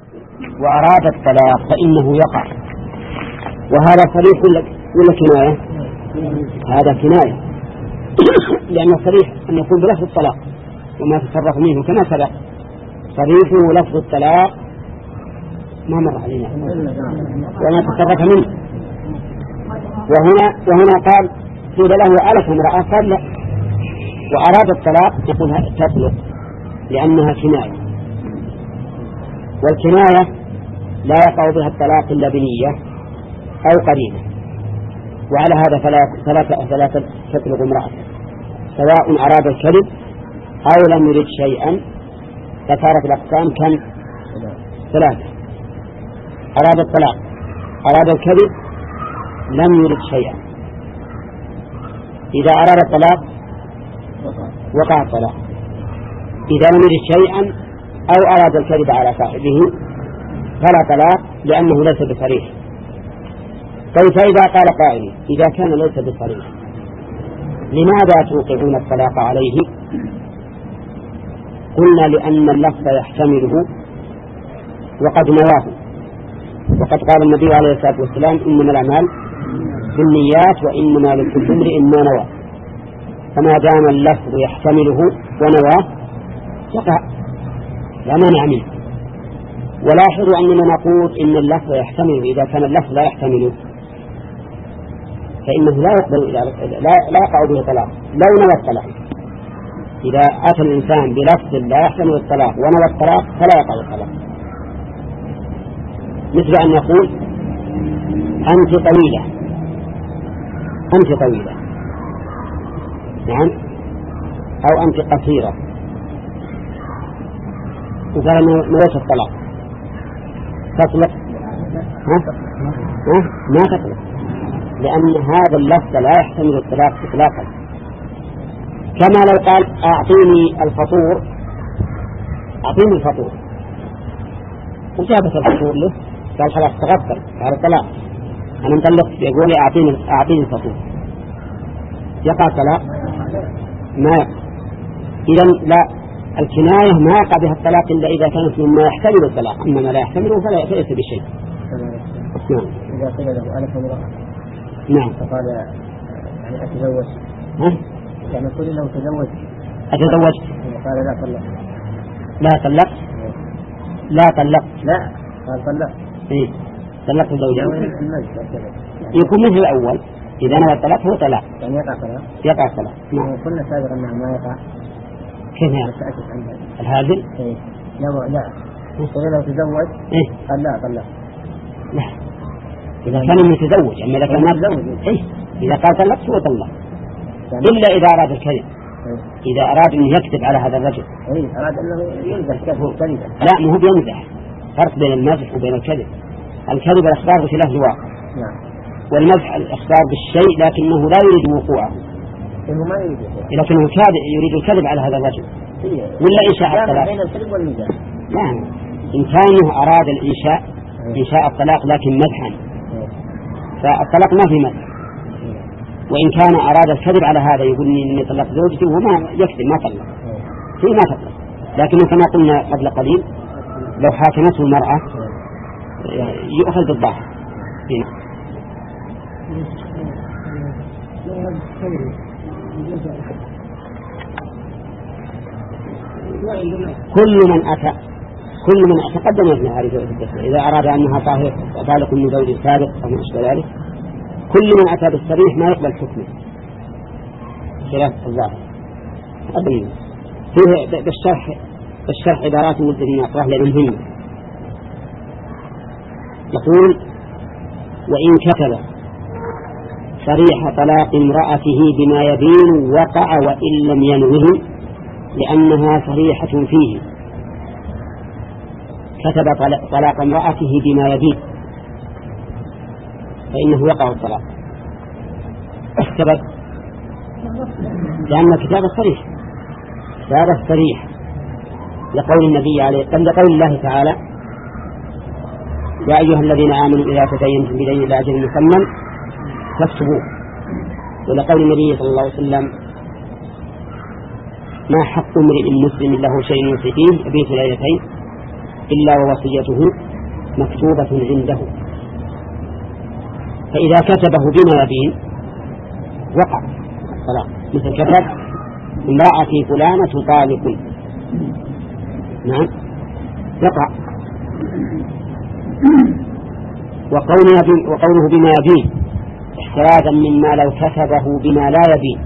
وأراد الطلاق فإنه يقع، وهذا صريح ولا كناية؟ هذا كناية لأن الصريح أن يكون بلفظ الطلاق وما تصرف منه كما سبق. صريحه لفظ الطلاق ما مر علينا وما تصرف منه. وهنا قال قيل له ألف امرأة، قال لا، وأراد الطلاق يقول تطلق لأنها كناية، والكناية لا يقع بها الطلاق إلا بنية أو قرينة، وعلى هذا فلا تطلق امرأة سواء أراد الكذب أو لم يرد شيئا. فصارت الأقسام كم؟ ثلاثة: أراد الطلاق، أراد الكذب، لم يرد شيئا. إذا أراد الطلاق وقع الطلاق، إذا لم يرد شيئا أو أراد الكذب على صاحبه فلا طلاق لأنه ليس بصريح. طيب فإذا قال قائل إذا كان ليس بصريح لماذا توقعون الطلاق عليه؟ قلنا لأن اللفظ يحتمله وقد نواه، وقد قال النبي عليه الصلاة والسلام إنما الأعمال بالنيات وإنما لكل امرئ ما نوى، فما دام اللفظ يحتمله ونواه يقع لا مانع منه. ولاحظوا أننا نقول إن اللفظ يحتمله، إذا كان اللفظ لا يحتمله فإنه لا يقبل لا يقع به طلاق لو نوى الطلاق. إذا أتى الإنسان بلفظ لا يحتمل الطلاق ونوى الطلاق فلا يقع الطلاق، مثل أن يقول أنت طويلة، أنت طويلة، نعم، أو أنت قصيرة، وقال نويت الطلاق، تطلق؟ ما تطلق، لأن هذا اللفظ لا يحتمل الطلاق إطلاقا. كما لو قال أعطيني الفطور، أعطيني الفطور، وجابت الفطور له، قال خلاص تغفر هذا الطلاق، أنا مطلق، يقول أعطيني الفطور، يقع الطلاق؟ ما يقع. إذن لا، الكناية ما يقع بها الطلاق إلا إذا كانت مما يحتمل الطلاق، أما ما لا يحتمله فليس بشيء. نعم. إذا قيل له ألف امرأة، نعم، فقال يعني أتزوج، يعني قل له أتزوجت، قال لا طلق، لا طلقت، لا طلقت، لا قال طلق، إيه طلقت زوجي، يكون مثل الأول، إذا نوى الطلاق هو طلاق، يعني يقع طلاق، يقع الطلاق. نعم. قلنا سابقا أنه ما يقع. كيف يعني؟ الهازل؟ إيه. لا قل له تزوج، إيه قال لا طلق. لا، إذا كان متزوج، أما إذا كان متزوج إيه إذا قال طلقت هو طلق، إلا إذا أراد الكذب. إذا أراد أن يكذب على هذا الرجل، أراد أنه يمزح كذبا. لا، مو بيمزح، فرق بين المزح وبين الكذب. الكذب الإخبار بخلاف الواقع، والمزح الإخبار بالشيء لكنه لا يريد وقوعه، لكنه يريد الكذب على هذا الرجل، ولا إنشاء الطلاق. لا، إن كانه أراد إنشاء الطلاق لكن مزحا فالطلاق ما في مزح، وإن كان أراد الكذب على هذا يقول إني طلق زوجتي وما يكذب ما طلق فيه ما تطلق. لكنه كما قلنا قبل قليل لو حاكمته المرأة يؤخذ بالظاهر. كل من أتى تقدم ابن هذه إذا أراد أنها طالق من زوج سابق أو ما أشبه ذلك، كل من أتى بالصريح ما يقبل حكمه خلاف الظاهر. فيه بالشرح عبارات الذين أقرأه لأنهم يقول: وإن كتب صريح طلاق امرأته بما يبين وقع وإن لم ينوه لأنها صريحة فيه. كتب طلاق امرأته بما يبين فإنه يقع الطلاق. السبب لأن كتاب الصريح لقول النبي عليه الصلاة والسلام، لقول الله تعالى: يا أيها الذين آمنوا إذا تدينتم بدين إلى أجل مسمى فاكتبوه. ولقول النبي صلى الله عليه وسلم: ما حق امرئ مسلم له شيء يوصي فيه يبيت ليلتين إلا ووصيته مكتوبة عنده، فإذا كتبه بما يبين وقع الطلاق، مثل كتب امرأتي فلانة طالق، نعم وقع. وقوله بما يبين احترازا مما لو كتبه بما لا يبين،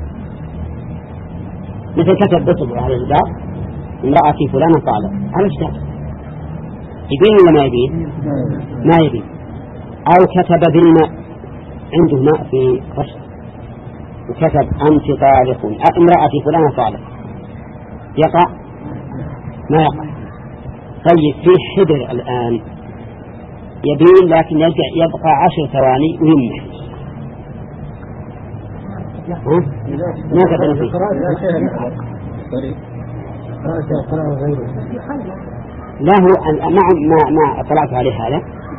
مثل كتب بطل على الجدار امرأتي فلانة طالق على الجدار، يبين ولا ما يبين؟ ما يبين. أو كتب بالماء، عنده ماء في قصر وكتب أنت طالق، امرأتي فلانة طالق، يقع؟ ما يقع. طيب في حبر الآن يبين لكن يبقى 10 ثواني ويمنح، ما كتب فيه. لا هو ما اطلعت عليه هذا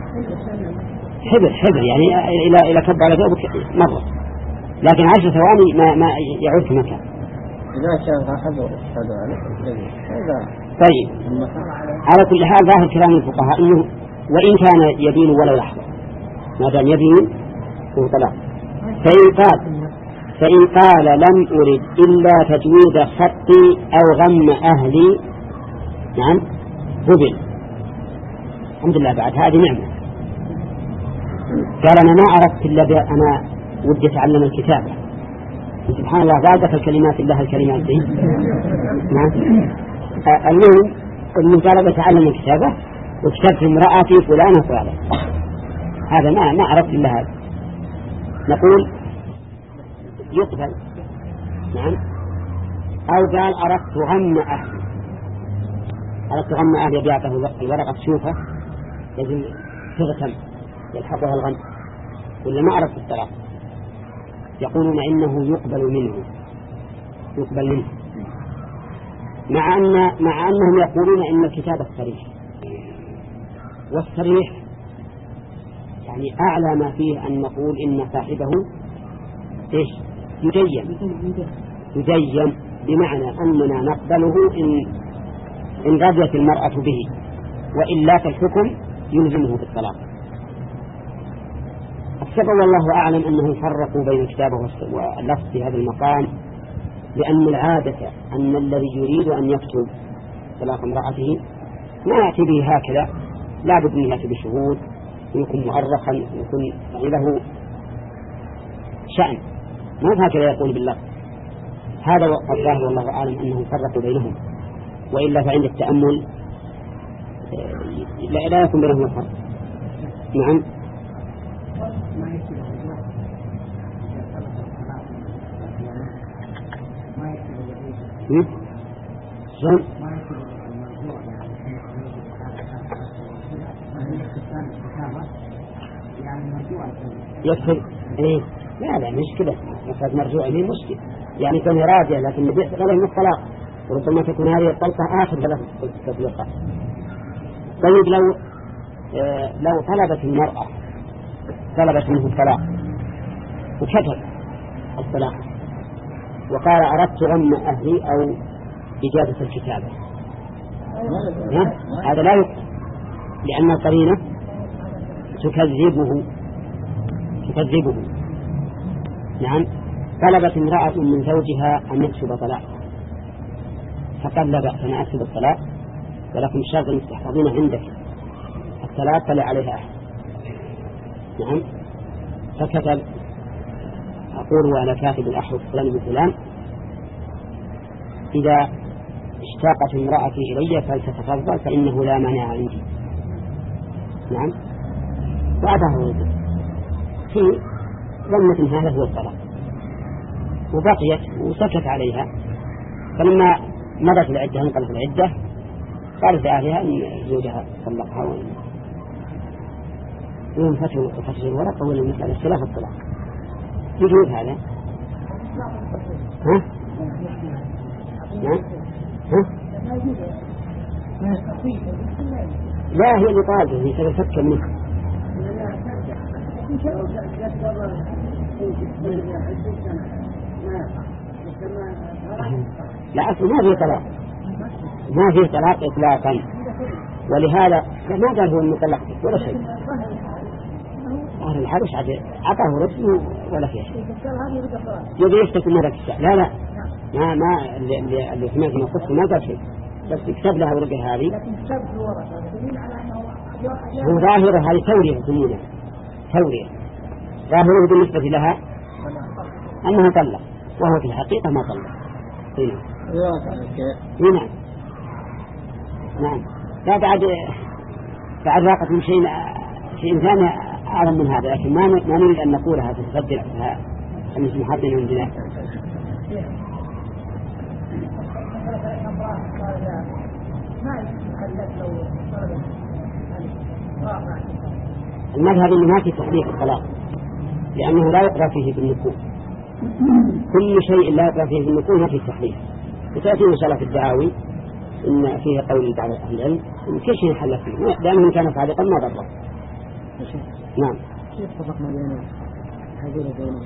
حبر يعني إلى كب على ثوبك مرة، لكن 10 ثواني ما يعود في مكان. طيب على كل حال ظاهر كلام الفقهاء إنه وإن كان يبين ولا لحظة ما دام يبين هو طلاق. فإن قال لم أرد إلا تجويد خطي أو غم أهلي، نعم قبل، الحمد لله، بعد هذه نعمة. قال أنا ما أردت إلا أنا ودي أتعلم الكتابة، سبحان الله ضاقت الكلمات الله الكلمات دي. نعم المهم أنه قال بتعلم الكتابة وكتبت امرأتي فلانة فلانة، هذا ما أردت إلا هذا، نقول يقبل. نعم. أو قال أردت غم أهلي بيعته الورقة تشوفه لازم تغتم يلحقها الغم، ولا ما أردت الطلاق، يقولون إنه يقبل منه مع أنهم يقولون إن الكتابة صريح، والصريح يعني أعلى ما فيه أن نقول إن صاحبه إيش يدين، بمعنى أننا نقبله إن رضيت المرأة به، وإلا فالحكم يلزمه بالطلاق. السبب والله أعلم أنه فرقوا بين الكتابة واللفظ في هذا المقام، لأن العادة أن الذي يريد أن يكتب طلاق امرأته ما يأتي به هكذا، لا بد من يأتي بشهود ويكون مؤرخا ويكون له شأن، ما هكذا يقول بالله. هذا الظاهر والله أعلم أنهم فرقوا بينهم، وإلا فعند التأمل لا يكون بينهم الفرق. نعم. يكتب إيه؟ لا مشكلة، مسألة مرجوع لي مشكلة، يعني كان راجع لكن نبيع غير من الطلاق، وربما تكون هذه الطلقة آخر 3 تطليقات. طيب لو طلبت المرأة منه الطلاق وكتب الطلاق وقال أردت غم أهلي أو إجازة الكتابة، هذا لا يكتب، لأن القرينة تكذبه. نعم. طلبت امرأة من زوجها أن يكتب طلاقها، فقال لا بأس أنا أكتب الطلاق، ولكن الشرط أن تحفظين عندك حتى لا يطلع عليها أحد. نعم. فكتب أقول وأنا كاتب الأحرف فلان بفلان، إذا اشتاقت امرأتي إلي فلتتفضل فإنه لا مانع عندي. نعم. وأعطاه في ظنة هذا هو الطلاق، وبقيت وسكت عليها، فلما مضت العدة انقلت العدة قالت لأهلها أن زوجها طلقها ويوم فتح الورقة ولا المسألة خلاف الطلاق. يجوز هذا؟ ها؟ لا هي اللي طالبة، هي تتفكر منه. لا أصل ما في طلاق إطلاقا، ولهذا ما قال هو إنه طلقتك ولا شيء. أهل الحرش عطاه رسمه ولا فيه شيء. يبي يفتك مرة الساعة. لا اللي سمعت من القصة ما قال شيء، بس يكتب لها ورقة هذه. هو ظاهره هذه تورية سمونة، تورية ظاهره بالنسبة لها أنه طلق، وهو في الحقيقة ما طلق. هنا نعم. لا بعد واقع من شيء ثاني أعظم من هذا، لكن ما نريد أن نقولها تتصدق المسلمين عندنا. المذهب أنه ما في تحقيق الطلاق، لأنه لا يقرأ فيه بالنكول. كل شيء لا يقرأ فيه بالنكول ما في تحقيق. وتأتي إن شاء الله في الدعاوي إن فيه قول بعض أهل العلم إن كل شيء حل فيه، لأنه كان صادقا ما ضره. نعم. كيف فرقنا بين هذول الدولة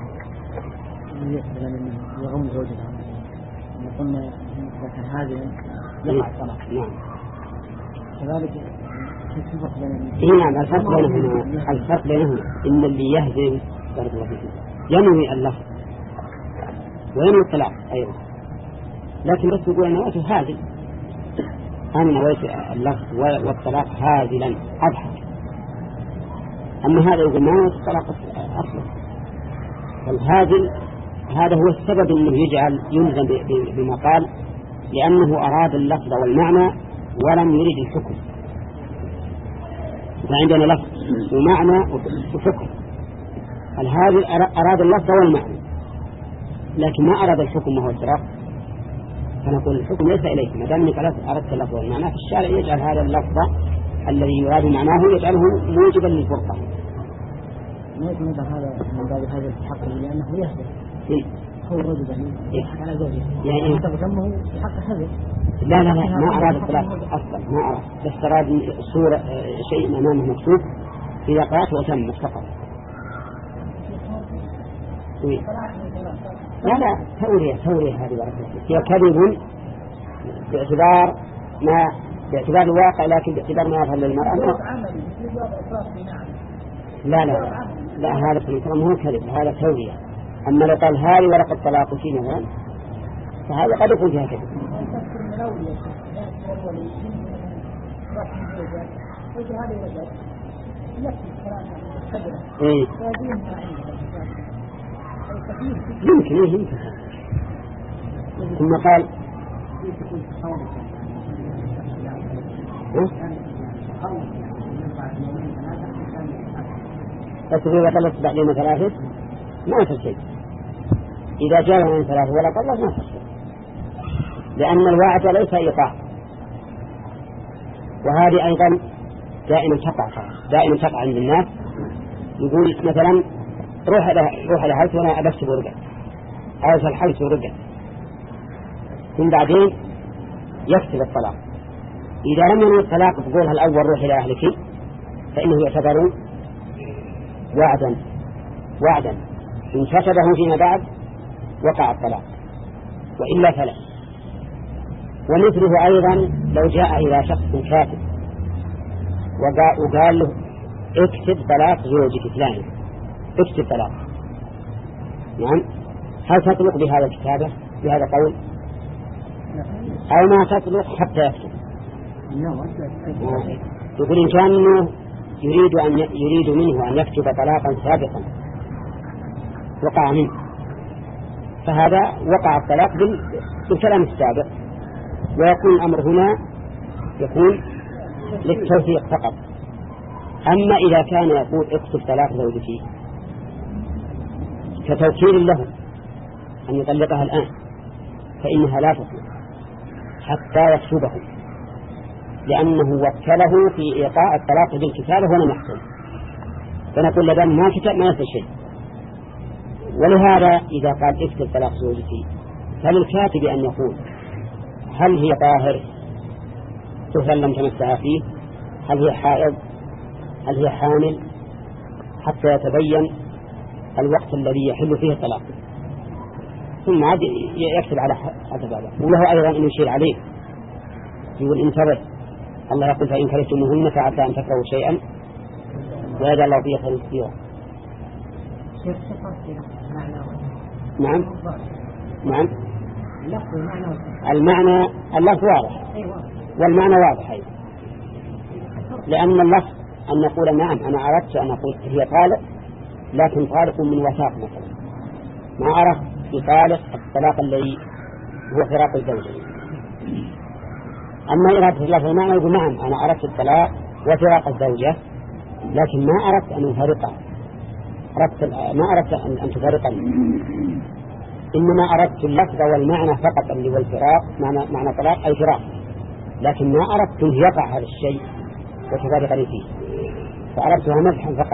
اللي يغون زوجها؟ قلنا إذا كان هذا يقع الطلاق. نعم. كذلك كيف الفرق بين؟ نعم. الفرق بينهم إن اللي يهزم بارك الله فيكم ينوي اللفظ وينوي الطلاق أيضا، لكن بس يقول أنا نويت هازل، أنا نويت اللفظ والطلاق هازلا أضحك. أما هذا يقول ما نويت الطلاق أصلا. فالهازل هذا هو السبب أنه يلزم بما قال، لأنه أراد اللفظ والمعنى ولم يريد الحكم. فعندنا لفظ ومعنى وحكم. الهازل أراد اللفظ والمعنى لكن ما أراد الحكم وهو الفراق، فنقول الحكم ليس إليك ما دام أنك أردت اللفظ والمعنى. في الشارع يجعل هذا اللفظ الذي يراد معناه يجعله موجبا للفرقة. ما يتمدى هذا من باب هذا الحق لأنه يهدف هو رجل يضحك على زوجه يعني تغزمه بحق هذا. لا ما أراد الطلاق أصلا، ما أراد، بس أراد صورة شيء أمامه مكتوب في قراءة وتم فقط. لا تورية هذه هي كذب باعتبار الواقع، لكن باعتبار ما يظهر للمرأة لا هذا الكلام هو كذب، هذا تورية. أما لو قال هذه ورقة طلاق في مثلا فهذا قد يكون فيها كذب. يمكن ثم قال فتقول طلقت بعد يوم ثلاثة ما في شيء. إذا جاء من ثلاثة ولا طلق ما في شيء، لأن الوعد ليس إيقاع. وهذه أيضا دائما تقع عند الناس. يقول مثلا روح لحلت وأنا أبكتب ورقة أو فالحلت ورقة، ثم بعدين يكتب الطلاق. إذا لم ينوي الطلاق بقولها الأول روح إلى أهلك فإنه يعتبر وعدا إن كتبه فيما بعد وقع الطلاق، وإلا فلا. ومثله أيضا لو جاء إلى شخص كاتب وقال له اكتب طلاق زوجك فلان، اكتب طلاق، نعم، هل تطلق بهذا الكتابة بهذا قول أو ما تطلق حتى يكتب؟ يقول إن كان يريد منه أن يكتب طلاقا سابقا وقع منه فهذا وقع الطلاق بالكلام السابق، ويكون الأمر هنا يكون للتوثيق فقط. أما إذا كان يقول اكتب طلاق زوجتي كتوكيل له أن يطلقها الآن فإنها لا تصلح حتى يكتبه، لأنه وكله في إيقاع الطلاق بالكتابة ولم يحصل. فنقول لدام ما كتب ما يصل شيء. ولهذا إذا قال اكتب طلاق زوجتي فللكاتب أن يقول هل هي طاهر طهرا لم تمسها فيه، هل هي حائض، هل هي حامل، حتى يتبين الوقت الذي يحل فيه الطلاق، ثم عاد يكتب على هذا. وله أيضا أن يشير عليه يقول انتبه الله يقول فإن كرهتموهن فعسى أن تكرهوا شيئا ويجعل الله فيه خيرا كثيرا. نعم نعم المعنى اللفظ واضح والمعنى واضح أيضا، لأن اللفظ أن نقول نعم أنا أردت أن أقول هي طالق لكن طالق من وثاق مثلا، ما أردت بطالق الطلاق الذي هو فراق الزوجة. أما إرادة اللفظ المعنى يقول نعم أنا أردت الطلاق وفراق الزوجة لكن ما أردت أن أفارقها، ما أردت أن تفارقني، إنما أردت اللفظ والمعنى فقط اللي هو الفراق، معنى طلاق أي فراق، لكن ما أردت أن يقع هذا الشيء وتفارقني فيه، فأردتها مزحا فقط.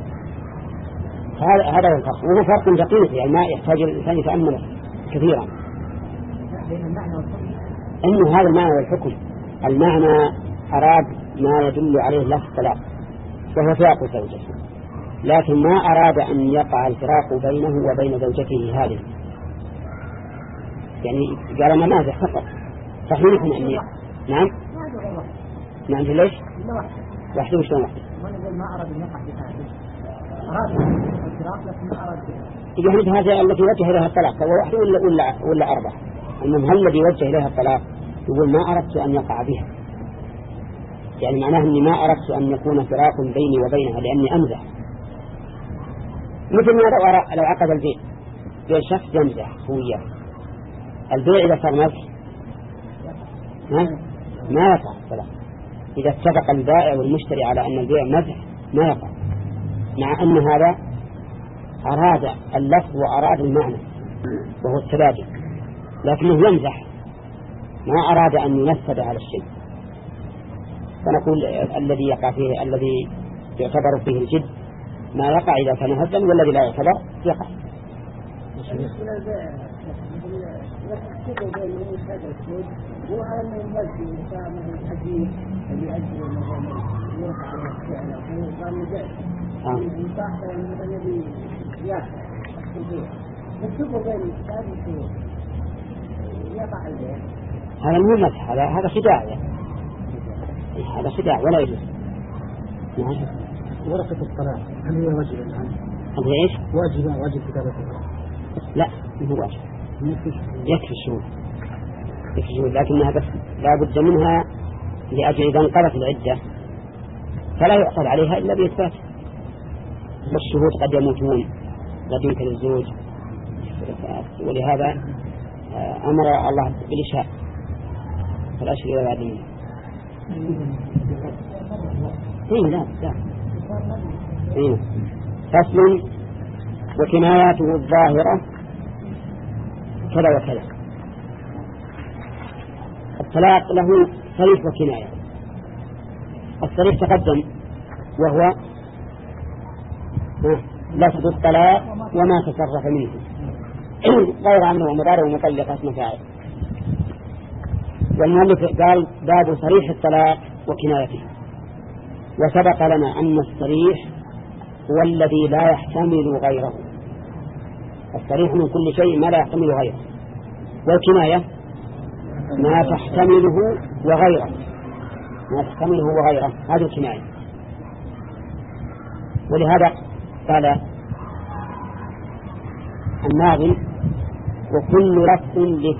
هذا هو الفرق، وهو فرق دقيق يعني ما يحتاج الإنسان يتأمله كثيرا. إنه هذا المعنى والحكم، المعنى أراد ما يدل عليه لفظ الطلاق وهو فراق زوجته، لكن ما أراد أن يقع الفراق بينه وبين زوجته هذه، يعني قال أنا مازح فقط. صحيح أن نعم نعم ليش وحده وشلون وحده ما أراد أن يقع بهذه، أراد الفراق لكن ما أراد يعني هذا التي وجه لها الطلاق هو وحده ولا أربعة. المهم هل الذي وجه لها الطلاق يقول ما أردت أن يقع بها، يعني معناه أني ما أردت أن يكون فراق بيني وبينها لأني أمزح، مثل ما لو عقد البيع بين شخص يمزح وياه، البيع إذا صار مزح ما يقع الطلاق. إذا اتفق البائع والمشتري على أن البيع مزح ما يقع، مع أن هذا أراد اللفظ وأراد المعنى وهو التبادل، لكنه يمزح ما أراد أن ينفذ على الشيء. فنقول الذي يقع فيه الذي يعتبر فيه الجد ما يقع إذا كان هزا، والذي لا يعتبر يقع. هذا مو مسح، هذا خداع، هذا خداع ولا يجوز. ورقة الطلاق هل هي واجب الآن؟ هل هي إيش؟ واجب كتابتها؟ لا مو واجب، يكفي الشهود لكنها بس لا بد منها لأجل إذا انقضت العدة فلا يعقد عليها إلا بإثبات، والشهود قد يموتون قد يمكن الزوج، ولهذا أمر الله بالإشهاد فالأشهر العاديين. لا فصل وكناياته الظاهرة كذا وكذا. الطلاق له صريح وكناية. الصريح تقدم وهو لفظ الطلاق وما تصرف منه غير عنه ومضارع ومطلقة اسم فاعل. والمؤلف قال باب صريح الطلاق وكنايته، وسبق لنا أن الصريح هو الذي لا يحتمل غيره، الصريح من كل شيء ما لا يحتمل غيره، والكناية ما تحتمله وغيره، هذه الكناية. ولهذا قال الناظم وكل لفظ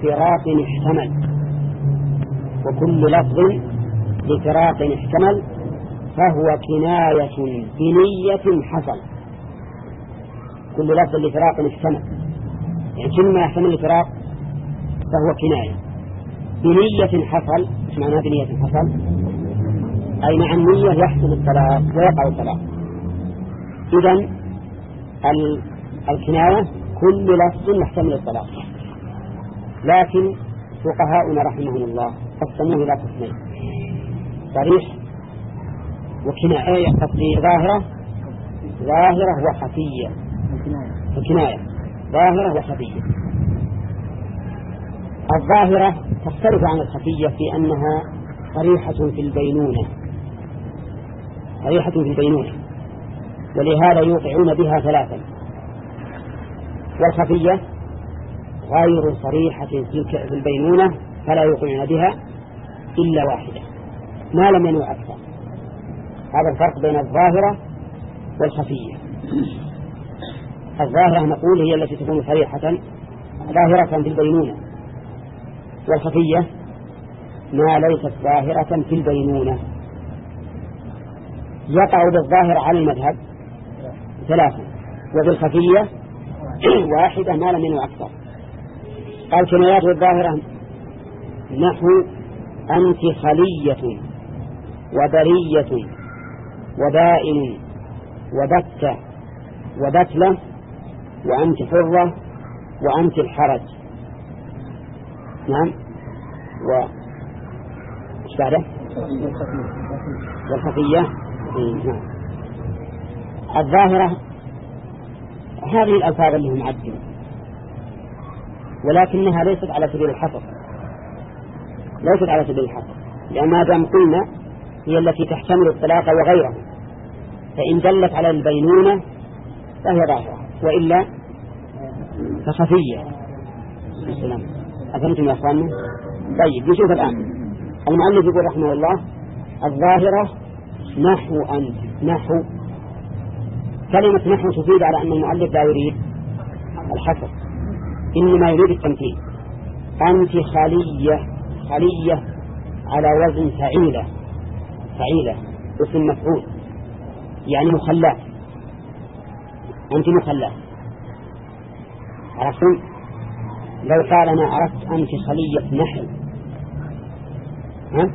لفراق احتمل فهو كناية بنية حصل. كل لفظ لفراق احتمل يعني كل ما يحتمل الفراق فهو كناية بنية حصل. ايش معنى بنية حصل؟ أي مع النية يحصل الطلاق ويقع الطلاق. إذن الكناية كل لفظ يحتمل الطلاق، لكن فقهاؤنا رحمهم الله قسموه إلى قسمين: صريح وكناية، قصدي ظاهرة وخفية. الكناية ظاهرة وخفية. الظاهرة تختلف عن الخفية في أنها صريحة في البينونة، ولهذا يوقعون بها ثلاثا. والخفية غير صريحة في البينونة فلا يوقعون بها إلا واحدة، ما لم ينوع أكثر. هذا الفرق بين الظاهرة والخفية. الظاهرة نقول هي التي تكون صريحة ظاهرة في البينونة، والخفية ما ليست ظاهرة في البينونة. يقع بالظاهر على المذهب 3، وبالخفية 1 ما لم ينوع أكثر. قال كنايات الظاهرة نحو أنت خلية وبرية وبائن وبتة وبتلة وأنت حرة وأنت الحرج. نعم. وش بعده؟ والخفية. نعم. الظاهرة هذه الألفاظ اللي هم عدوا، ولكنها ليست على سبيل الحصر، ليست على سبيل الحصر، لأن ما دام قلنا هي التي تحتمل الطلاق وغيره، فإن دلت على البينونة فهي ظاهرة، وإلا فخفية. السلام. أفهمتم يا أخواننا؟ طيب نشوف الآن. المؤلف يقول رحمه الله الظاهرة نحو أنت. نحو، كلمة نحو تفيد على أن المؤلف لا يريد الحصر، إنما يريد التمثيل. أنت خلية، خلية على وزن فعيلة، فعيلة اسم مفعول يعني مخلاة. أنت مخلاة. عرفتم؟ لو قال أنا عرفت أنت خلية نحل، ها؟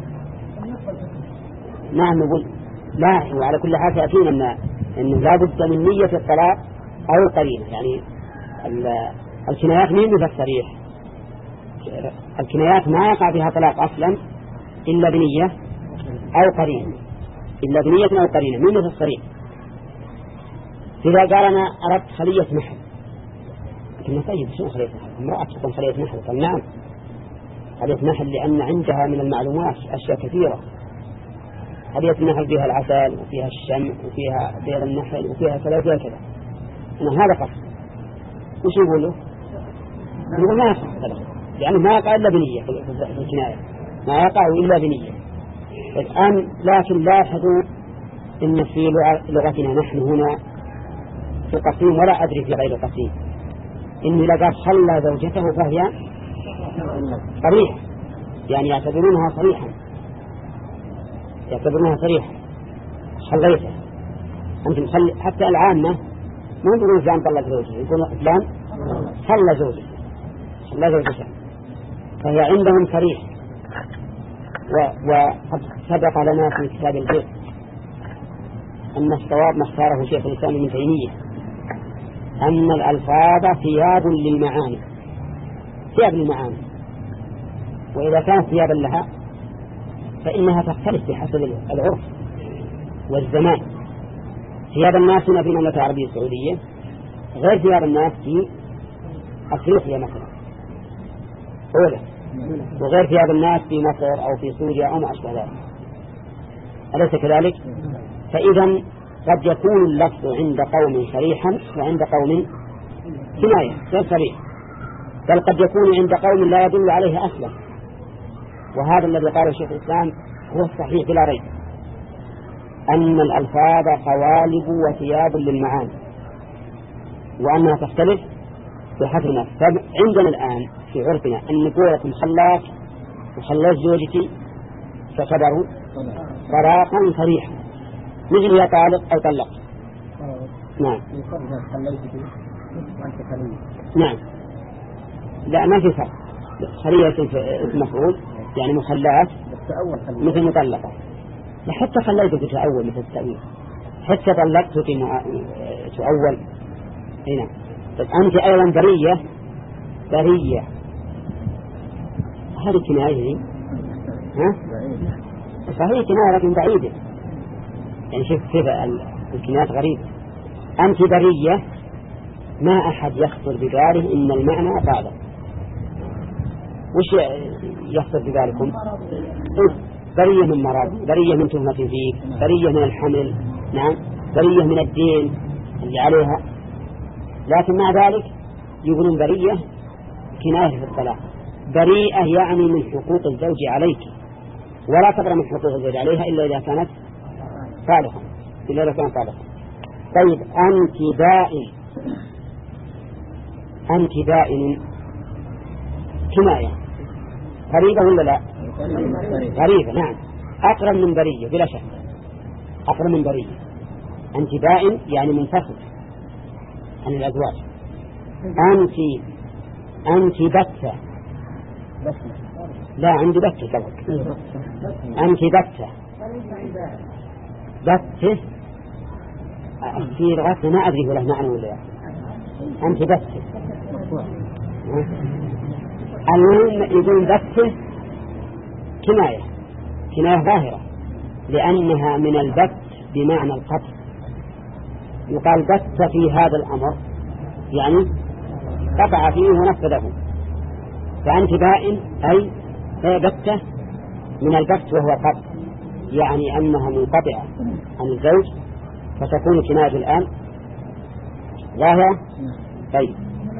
نعم نقول لا. وعلى كل حال تأتينا أنه لا بد من نية الطلاق أو القرينة. يعني الكنايات مين مثل الصريح؟ الكنايات ما يقع فيها طلاق أصلا إلا بنية أو قرينة، إلا بنية أو قرينة. مين مثل الصريح؟ إذا قال أنا أردت خلية نحل، لكن طيب شو خلية نحل؟ امرأة تكون خلية نحل؟ قال نعم خلية نحل، لأن عندها من المعلومات أشياء كثيرة. خلية النحل فيها العسل وفيها الشمع وفيها بير النحل وفيها كذا وفيها كذا. هذا قصد. وش يقوله؟ يقول ما يقع، يعني ما يقع إلا بنية في الكناية، ما يقع إلا بنية. الآن لكن لاحظوا إن في لغتنا نحن هنا في القصيم، ولا أدري في غير القصيم، إني لقد خلى زوجته فهي صريحة، يعني يعتبرونها صريحة، يعتبرونها صريحة. خليته أنت مخلي. حتى العامة ما يقولون فلان طلق زوجته، يقولون فلان خلى زوجته، خلى زوجته، فهي عندهم صريح. وقد سبق لنا في كتاب البيت أن الصواب ما اختاره شيخ الإسلام ابن تيمية أن الألفاظ ثياب للمعاني، ثياب للمعاني، وإذا كانت ثيابا لها فإنها تختلف بحسب العرف والزمان. ثياب الناس هنا في المملكة العربية السعودية غير ثياب الناس في أفريقيا مثلا أولا، وغير ثياب الناس في مصر أو في سوريا أو ما أشبه ذلك، أليس كذلك؟ فإذا قد يكون اللفظ عند قوم صريحا وعند قوم كناية غير صريح، بل قد يكون عند قوم لا يدل عليه أصلا. وهذا الذي قاله شيخ الإسلام هو الصحيح بلا ريب، أن الألفاظ قوالب وثياب للمعاني، وأنها تختلف بحسب الناس. عندنا الآن في عرفنا أن نقول مخلاك وخلاك زوجتي فكبروا طلاقا صريحا، مثل يا طالق أو طلق. نعم نعم، لا ما في فرق. خلية اسم مفعول يعني مخلات مثل مطلقة، حتى خليتك تأول مثل التأويل، حتى طلقتك تأول هنا. أنت أيضا برية، برية هذه كناية، ها صحيح كناية لكن بعيدة، يعني شوف كيف الكنايات غريبة. أنت برية ما أحد يخطر بباله إن المعنى بعض. وش يخطر ببالكم؟ برية من مرض، برية من تهمة فيك، برية من الحمل، نعم برية من الدين اللي عليها. لكن مع ذلك يقولون برية كناية في الطلاق. بريئة يعني من حقوق الزوج عليك ولا تبرأ من حقوق الزوج عليها إلا إذا كانت صالحة. طيب أنت بائن كناية قريبة ولا لا؟ قريبة نعم، أقرب من برية بلا شك، أقرب من برية. أنت بائن يعني منفصل عن الأزواج. أنت بتة، لا عندي بتة طبعا. أنت بتة في لغتنا ما أدري ولا معنى ولا لا. أنت بتة المهم يقول بتة كناية ظاهرة، لأنها من البت بمعنى القطع. يقال بت في هذا الأمر يعني قطع فيه ونفذه. فأنت بائن أي بتة من البت وهو القطع، يعني أنها منقطعة عن الزوج، فتكون كناية الآن ظاهرة. طيب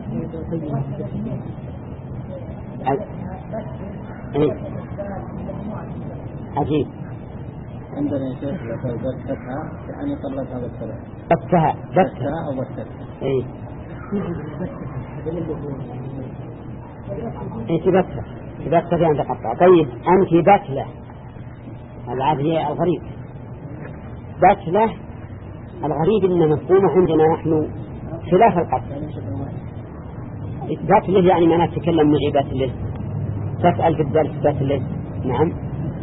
عجيب. عندنا يا شيخ بتها يعني طلقها بالثلاث. بتها أو بتها. إيه بتها يعني تقطع. طيب أنت بتلة، هذا هي الغريب. بتلة الغريب إن مفهومه عندنا نحن خلاف القتل. بتله يعني ما نتكلم معي بتله، تسأل في الدرس بتله نعم.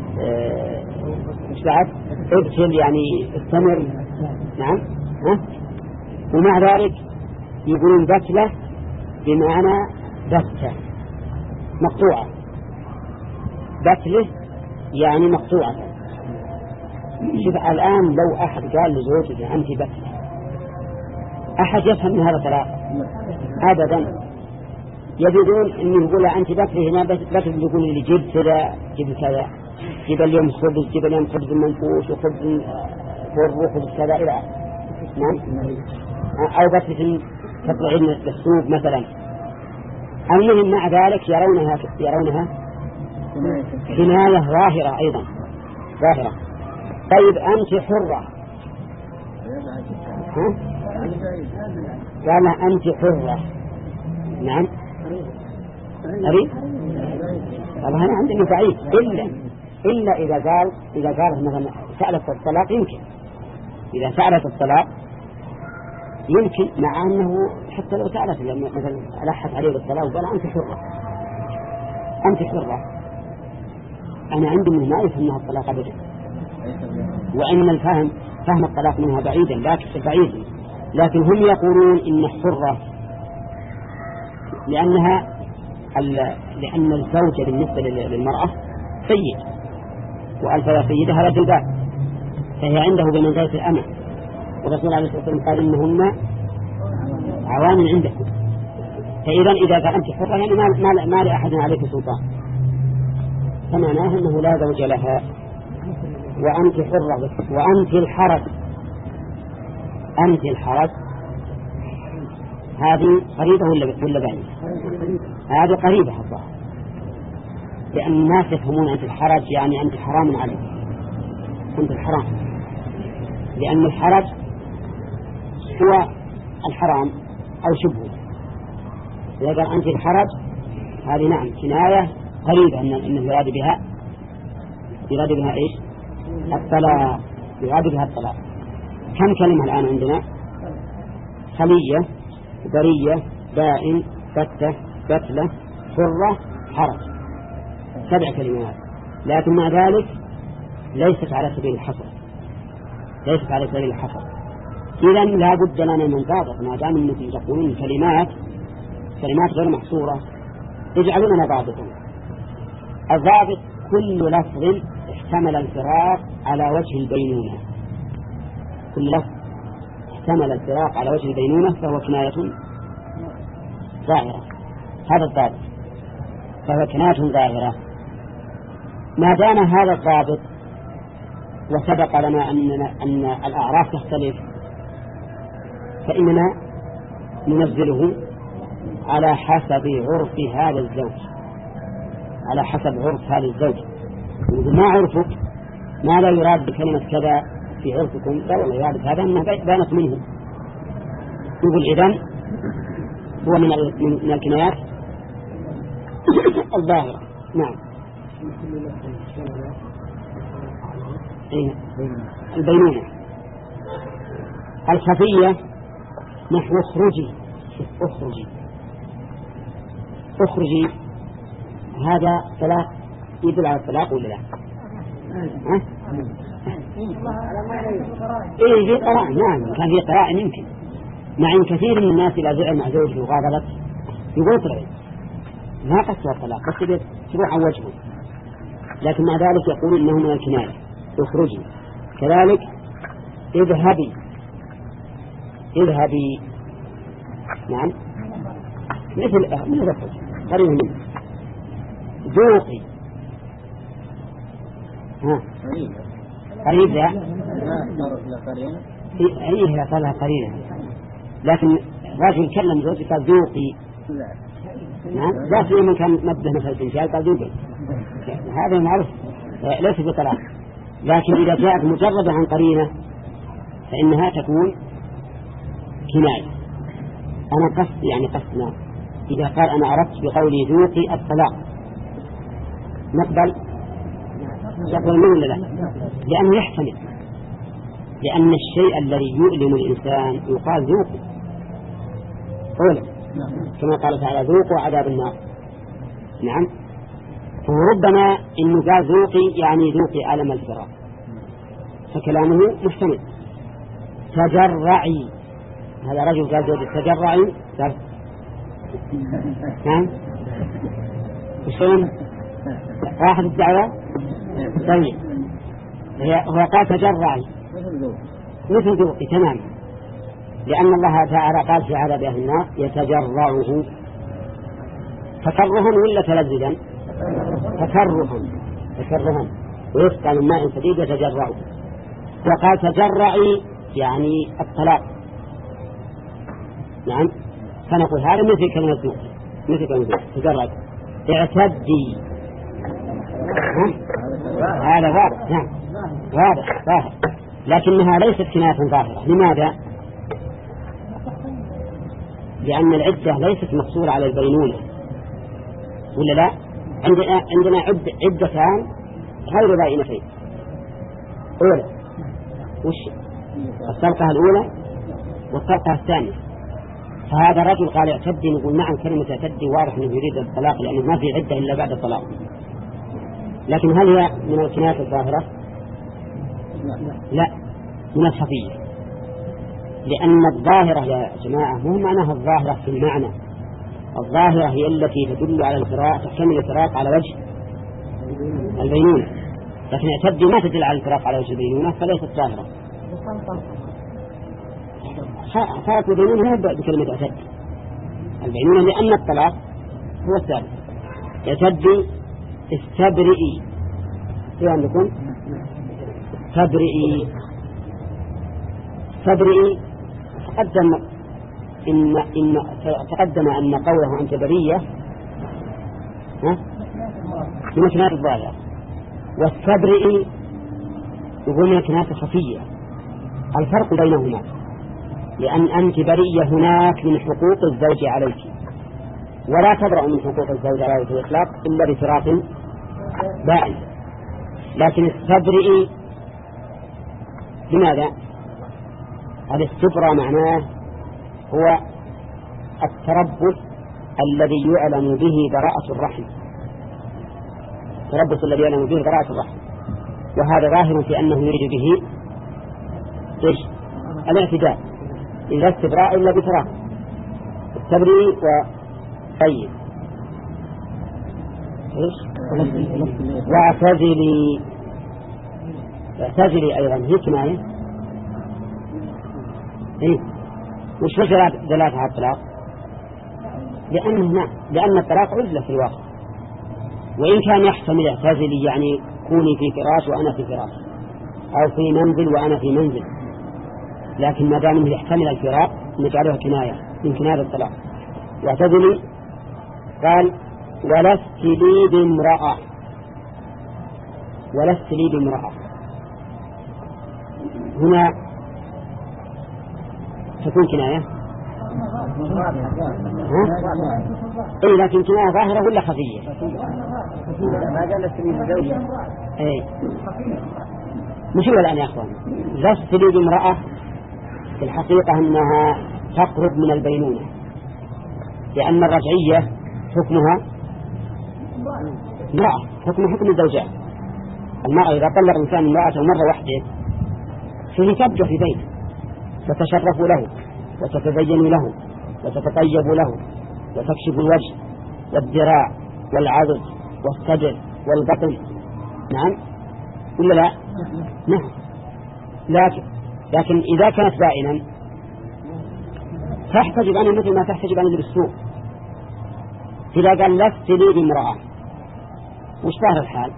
مش بعد ابتل يعني استمر نعم. ومع ذلك يقولون بتله بمعنى بتة مقطوعة. بتله يعني مقطوعة. شوف الآن لو أحد قال لزوجته أنت بتله، أحد يفهم من هذا طلاق؟ أبدا. يبدون إن يقول أنت بتله هنا بتله، يقول لي جيب كذا جيب كذا، جيب اليوم خبز، جيب اليوم خبز منفوش وخبز وخبز كذا إلى نعم. أو بتله تطلعين للسوق مثلا. المهم مع ذلك يرونها كناية ظاهرة أيضا ظاهرة. طيب أنت حرة، قال أنت حرة نعم. قريب والله أنا عندي بعيد إلا إذا قال مثلا سألت الطلاق، يمكن إذا سألت الطلاق يمكن، مع أنه حتى لو سألت مثلا ألحت عليه بالطلاق وقال أنت حرة، أنا عندي من ما يفهمها الطلاق أبدا، وإن الفهم فهم الطلاق منها بعيدا لكن هم يقولون إن حرة لأن الزوجة بالنسبة للمرأة سيد، وألف سيدها رجل باب، فهي عنده بمنزلة الأمة، والرسول عليه الصلاة والسلام قال إنهن عوان عنده. فإذا إذا قال أنت حرة يعني ما لأحد عليك سلطان، فمعناه أنه لا زوج لها وأنت حرة. وأنت الحرج هذه قريبة ولا بعيدة؟ هذه قريبة الظاهر، لأن الناس يفهمون أنت الحرج يعني أنت حرام عليك، أنت الحرام، لأن الحرج هو الحرام أو شبهه. إذا قال أنت الحرج هذه نعم كناية قريبة أنه يراد بها إيش؟ الطلاق، يراد بها الطلاق. كم كلمة الآن عندنا؟ خلية، برية، بائن، بتة، بتلة، حرة، حرج، 7 كلمات. لكن مع ذلك ليست على سبيل الحصر. إذا لا بد لنا من ضابط، ما دام أنكم تقولون كلمات غير محصورة، اجعلوا لنا ضابطا. الضابط كل لفظ احتمل الفراق على وجه البينونة، كل لفظ احتمل الفراق على وجه البينونة فهو كناية ظاهرة. هذا الضابط، فهو كناية ظاهرة. ما دام هذا الضابط وسبق لنا أن الأعراف تختلف، فإننا ننزله على حسب عرف هذا الزوج، ما عرفك، ما لا يراد بكلمة كذا في عرفكم، لا والله يراد هذا أنه بانت منه. يقول إذن هو من الكنايات الظاهرة. نعم. البينونة الخفية نحو اخرجي، اخرجي هذا طلاق يدل على الطلاق ولا لا؟ إيه في قراء، نعم كان في قراء يمكن، مع إن كثير من الناس إذا زعل مع زوجه وغاضبت يقول اطلعي، ما قصد الطلاق بس تروح عن وجهه، لكن مع ذلك يقول إنه من الكناية اخرجي. كذلك اذهبي نعم مثل قريب منه. ذوقي قريب لا هي صارها قريبة، لكن رجل كلم زوجي قال ذوقي، نعم لا في من كان مبدأ مثل الرجال قال ذوقي، هذا معروف ليس بطلاق. لكن إذا جاءت مجرد عن قرينة فإنها تكون كناية. أنا قصد يعني قصدنا إذا قال أنا أردت بقولي ذوقي الطلاق نقبل ولا لا؟ لأنه يحتمل، لأن الشيء الذي يؤلم الإنسان يقال ذوقي أولا، كما قال تعالى ذوقوا عذاب النار. نعم. فربما إنه قال ذوقي يعني ذوقي ألم الفراق، فكلامه محتمل. تجرعي هذا رجل قال زوجي تجرعي، نعم وشون راحت الدعوة. طيب هو قال تجرعي مثل ذوقي تمام، لأن الله تعالى قال في عذاب أهل النار يتجرعه تكرها ولا تلذذا؟ تكرها ويسقى من ماء سديد يتجرعه. وقال تجرعي يعني الطلاق. نعم. فنقول هذا مثل كلمة ذوقي، مثل كلمة ذوقي تجرعي. اعتدي هذا واضح، نعم واضح ظاهر، لكنها ليست كناية ظاهرة. لماذا؟ لأن العدة ليست مقصورة على البينونة ولا لا؟ عندنا عدتان غير بائنتين. أولى وش الطلقة الأولى والطلقة الثانية. فهذا الرجل قال اعتدي، نقول نعم كلمة اعتدي واضح أنه يريد الطلاق، لأنه ما في عدة إلا بعد الطلاق. لكن هل هي من الكنايات الظاهرة؟ لا، من الخفية، لأن الظاهرة يا جماعة مو معناها الظاهرة في المعنى. الظاهرة هي التي تدل على الفراق، تحتمل الفراق على وجه البينونة، لكن اعتدي ما تدل على الفراق على وجه البينونة فليست ظاهرة. فرق البينونة هي بكلمة اعتدي البينونة، لأن الطلاق هو الثالث. اعتدي استبرئي، ايه عندكم استبرئي تقدم أن قوله أنت برية من الكنايات الظاهرة، والستبرئي يقول من الكنايات الخفية. الفرق بينهما لأن أنت برية هناك من حقوق الزوج عليك، ولا تبرأ من حقوق الزوج على وجه الإطلاق إلا بفراق بائن. لكن الستبرئي لماذا؟ الاستبراء معناه هو التربص الذي يعلم به براءة الرحم، التربص الذي يعلم به براءة الرحم، وهذا ظاهر في أنه يريد به إيش؟ الاعتداء، إلا استبراء إلا بفراق التبرئ وطيب إيش؟ واعتزلي أيضا هي كناية. إيه؟ وش وجه دلالة على الطلاق؟ لأن الطلاق عزلة في الواقع، وإن كان يحتمل اعتزلي يعني كوني في فراش وأنا في فراش، أو في منزل وأنا في منزل، لكن ما دام يحتمل الفراق نجعلها كناية من كناية الطلاق. واعتزلي قال ولست لي بامرأة، ولست لي بامرأة، هنا تكون كناية؟ إيه لكن كناية ظاهرة ولا خفية؟ ما قال لست لي بزوجة. إيه مش هو الآن يا أخوان، لست لي بامرأة في الحقيقة أنها تقرب من البينونة، لأن الرجعية حكمها امرأة، حكم الزوجات. المرأة إذا طلق الإنسان امرأته مرة واحدة فهي تبقى في بيته، تتشرف له وتتزين له وتتطيب له وتكشف الوجه والذراع والعضد والصدر والبطن. نعم ولا لا؟ نعم. لكن إذا كانت بائنا تحتجب عنه مثل ما تحتجب عنه بالسوء. إذا قال لست لي بامرأة وش ظاهر الحال؟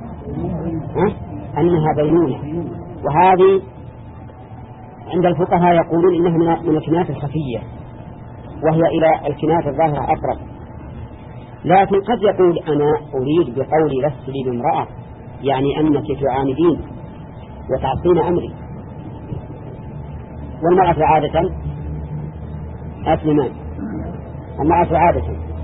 أنها بينونة، وهذه عند الفقهاء يقولون إنها من الكنايات الخفية، وهي إلى الكنايات الظاهرة أقرب. لكن قد يقول أنا أريد بقولي لست لي بامرأة يعني أنك تعاندين وتعطين أمري. والمرأة عادة أسلمان، المرأة عادة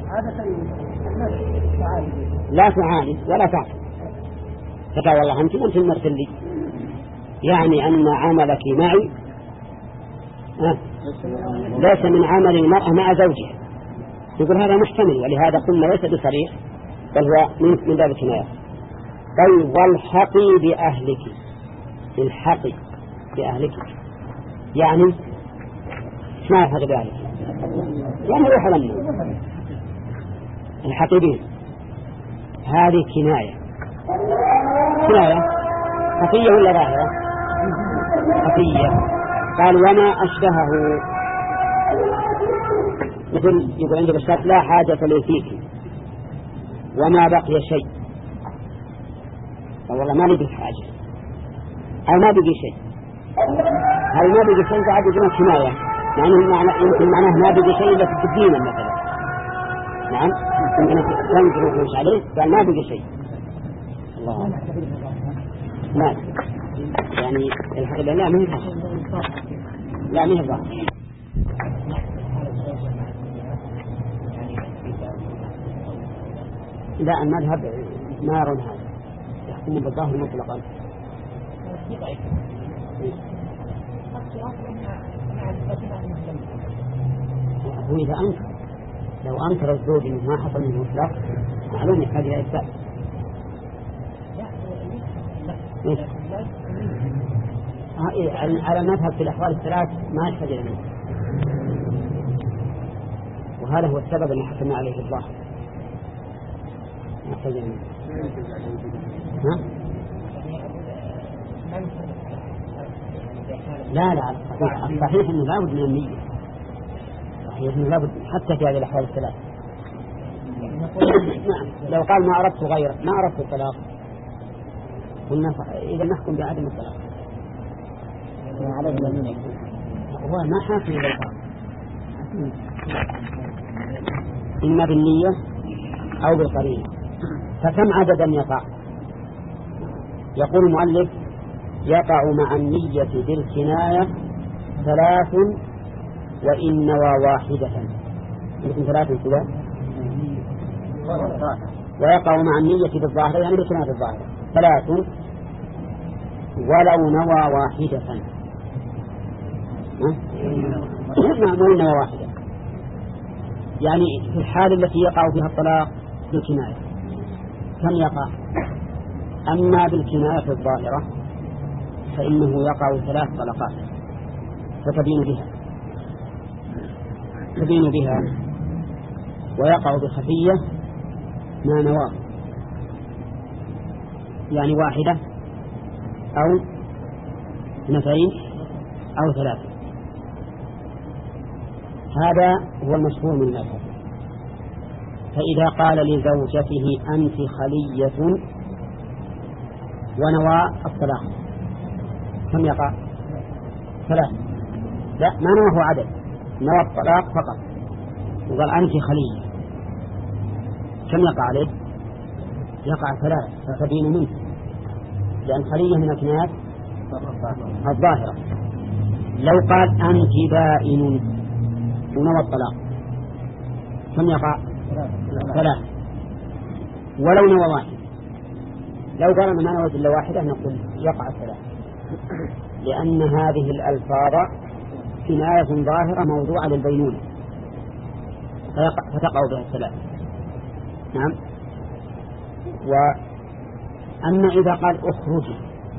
لا تعاند ولا تعطي، فتقول والله أنت مرسل لي، يعني أن عملك معي ليس من عمل المرأة مع زوجها. يقول هذا محتمل، ولهذا قلنا ليس بصريح بل هو من باب الكناية. طيب والحقي بأهلك، الحقي بأهلك يعني ما الحقي بأهلك؟ يعني روح لنا الحقي بهم، هذه كناية خفية ولا ظاهرة؟ خفية. قال وما أشبهه، مثل يقول عند الشرط لا حاجة لي فيك وما بقي شيء، والله ما لي حاجة أو ما بقي شيء. هل ما بقي شيء بعد يجمع كناية، يعني يمكن معناه ما بقي شيء إلا في الدين مثلا. نعم يمكن تنظر وش عليه قال ما بقي شيء. الله لا يعني الحقيقة لا من لا من الظاهر. لا المذهب ما يرون هذا، يحكمون بالظاهر مطلقا. وإذا أنكر لو أنكر الزوج إنه ما حصل منه إطلاق معلوم يحتاج إلى إثبات. على المذهب في الأحوال الثلاث ما يحتاج إلى منه، وهذا هو السبب اللي حكمنا عليه الظاهر. ما يحتاج إلى منه. لا الصحيح أنه لا بد من النية، صحيح أنه لا بد حتى في هذه الأحوال الثلاث. نعم لو قال ما أردت غيره ما أردت الطلاق قلنا إذا نحكم بعدم الطلاق. هو ما حاكم إلى الفرق إما بالنية أو بالقرينة. فكم عددا يقع؟ يقول المؤلف يقع مع النية بالكناية 3 وإن نوى واحدة، يمكن 3 كذا. ويقع مع النية بالظاهرة يعني بالكناية الظاهرة 3 ولو نوى واحدة. نعم وإن نوى واحدة يعني في الحال التي يقع فيها الطلاق بالكناية كم يقع؟ أما بالكناية الظاهرة فإنه يقع 3 طلقات تبين بها ويقع بخفية ما نواه، يعني 1 أو 2 أو 3. هذا هو المشهور من المذهب. فإذا قال لزوجته أنت خلية ونوى الطلاق كم يقع؟ 3. لا ما نواه عدد، نوى الطلاق فقط وقال أنت خلية كم يقع عليه؟ يقع 3 فتبين منه لأن خلية من الكنايات الظاهرة. لو قال أنت بائن ونوى الطلاق كم يقع؟ 3. ولو نوى واحد، لو قال أنا ما نويت إلا واحدة نقول يقع 3، لأن هذه الألفاظ كناية ظاهرة موضوعة للبينونة فتقع بها 3. نعم. وأما إذا قال اخرجي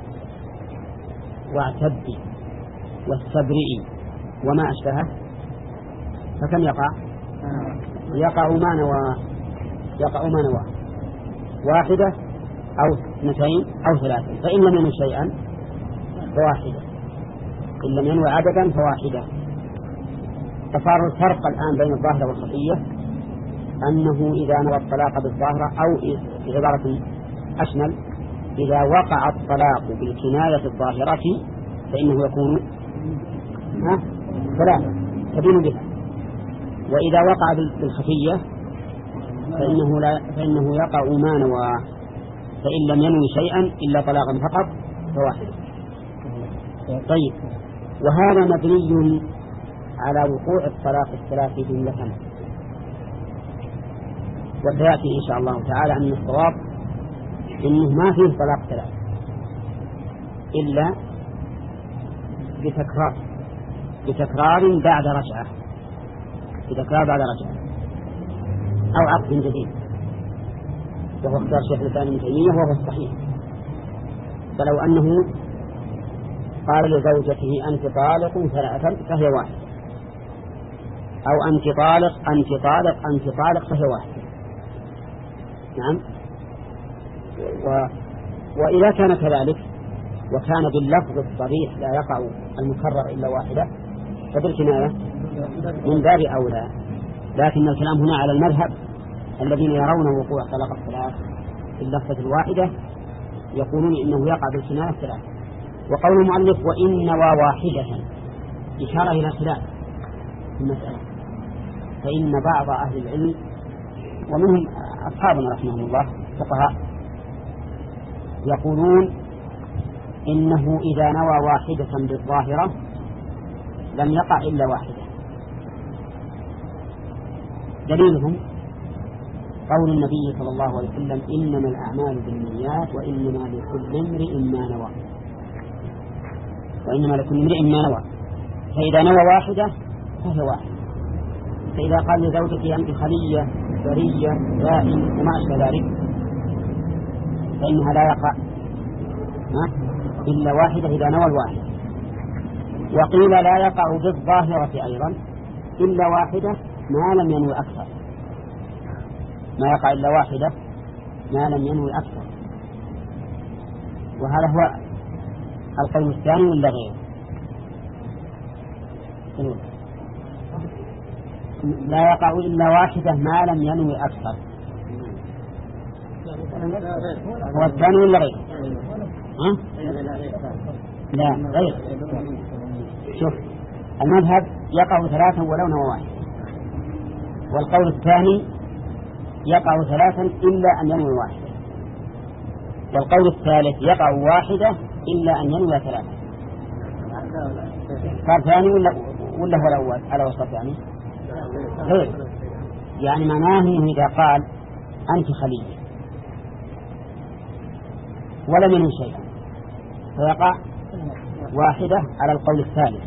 واعتدي واستبرئي وما أشبهه فكم يقع؟ يقع ما نوى 1 أو 2 أو 3. فإن لم ينوي شيئا فواحدة، إن لم ينوي عددا فواحدة. فصار الفرق الآن بين الظاهرة والخفية أنه إذا نوى الطلاق بالظاهرة، أو بعبارة أشمل إذا وقع الطلاق بالكناية الظاهرة فإنه يكون 3 تبين بها. وإذا وقع بالخفية فإنه يقع ما نوى، فإن لم ينوي شيئا إلا طلاقا فقط فواحد. طيب، وهذا مبني على وقوع الطلاق الثلاث جملة، وسيأتي إن شاء الله تعالى أن الصواب إنه ما فيه طلاق 3 إلا بتكرار بعد رجعة، أو عقد جديد، وهو اختيار شيخ الإسلام ابن تيمية وهو الصحيح. فلو أنه قال لزوجته أنت طالق 3 فهي 1، أو أنت طالق فهي 1. نعم. وإذا كان كذلك وكان باللفظ الصريح لا يقع المكرر إلا 1 فبالكناية من باب أولى. لكن الكلام هنا على المذهب الذين يرون وقوع طلاق الثلاث في اللفظة الواحدة، يقولون إنه يقع بالكناية 3. وقول المؤلف وإن نوى واحدة إشارة إلى خلاف في المسألة، فإن بعض أهل العلم ومنهم أصحابنا رحمهم الله فقهاء يقولون إنه إذا نوى واحدة بالظاهرة لم يقع إلا 1. دليلهم قول النبي صلى الله عليه وسلم إنما الأعمال بالنيات وإنما لكل امرئ ما نوى. فإذا نوى 1 فهي 1. فإذا قال لزوجتي أنت خلية برية بائن وما أشبه ذلك فإنها لا يقع إلا 1 إذا نوى 1. وقيل لا يقع بالظاهرة أيضا إلا 1 ما لم ينوي أكثر، ما يقع إلا 1 ما لم ينوي أكثر. وهذا هو القول الثاني ولا غيره؟ لا يقع إلا 1 ما لم ينوي أكثر. هو الثاني ولا غيره؟ لا غير. شوف، المذهب يقع 3 ولو نوى 1، والقول الثاني يقع 3 إلا أن ينوي 1، والقول الثالث يقع 1 إلا أن ينوي 3. صار ثاني ولا هو الأول على وسط يعني؟ غير. يعني معناه إنه إذا قال أنت خلية ولم ينوي شيئا فيقع 1 على القول الثالث،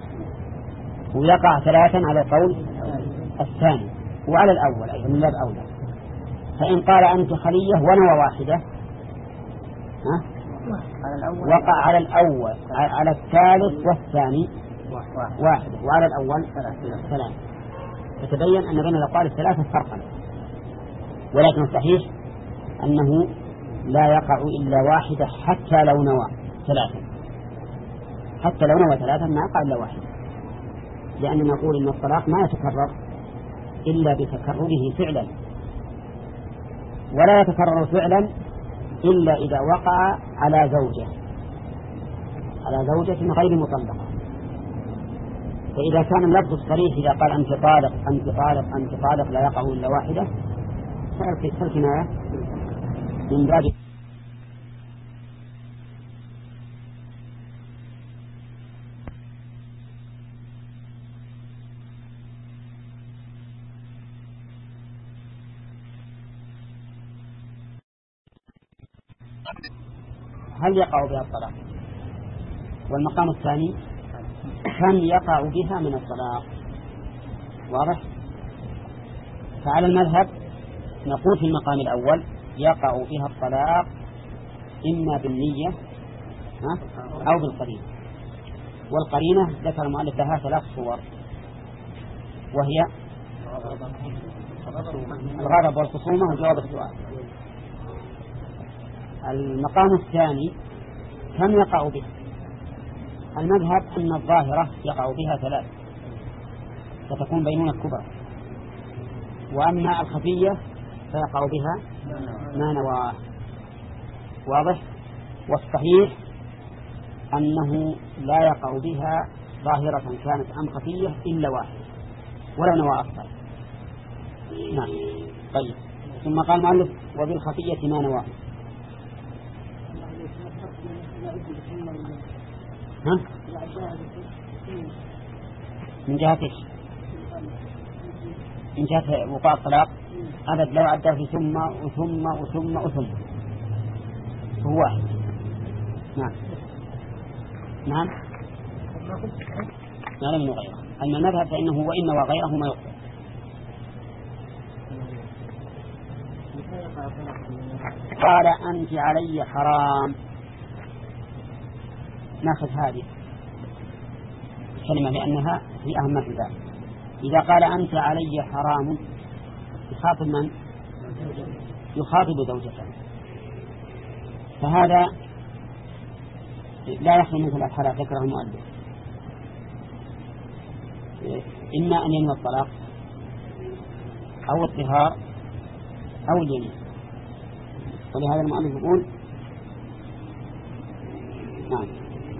ويقع 3 على القول الثاني وعلى الأول أيضا من باب أولى. فإن قال أنت خلية ونوى 1 وقع على الأول، على الثالث والثاني 1 وعلى الأول 3. فتبين أن بين الأقوال 3 فرقا، ولكن الصحيح أنه لا يقع إلا 1 حتى لو نوى 3 ما يقع إلا 1، لأننا نقول إن الطلاق ما يتكرر إلا بتكرره فعلا، ولا يتكرر فعلا إلا إذا وقع على زوجة غير مطلقة. فإذا كان اللفظ الصريح إذا قال أنت طالق لا يقع إلا 1 فالكناية من باب هل يقع بها الطلاق؟ والمقام الثاني كم يقع بها من الطلاق؟ واضح؟ فعلى المذهب نقول في المقام الأول يقع بها الطلاق إما بالنية أو بالقرينة. والقرينة ذكر المؤلف لها 3 صور، وهي الغضب والخصومة وجواب السؤال. المقام الثاني كم يقع بها؟ المذهب أن الظاهرة يقع بها 3 فتكون بينونة كبرى، وأما الخفية فيقع بها ما نواه. واضح؟ والصحيح أنه لا يقع بها ظاهرة كانت أم خفية إلا واحد ولا نوى أكثر. نعم. طيب، ثم قال المؤلف وبالخفية ما نواه. من جهة إيش؟ من جهة وقوع الطلاق أبد لو عدى في ثم وثم وثم وثم هو واحد. نعم نعم لا من غيره. أما المذهب فإنه وإن وغيره ما يقبل. قال أنت علي حرام. ناخذ هذه الكلمة لأنها هي أهم ما في ذلك. إذا قال أنت علي حرام يخاطب من؟ يخاطب زوجته، فهذا لا يخلو من 3 حالات ذكرها المؤلف: إما أن ينوي الطلاق أو الطهار أو اليمين. ولهذا المؤلف يقول نعم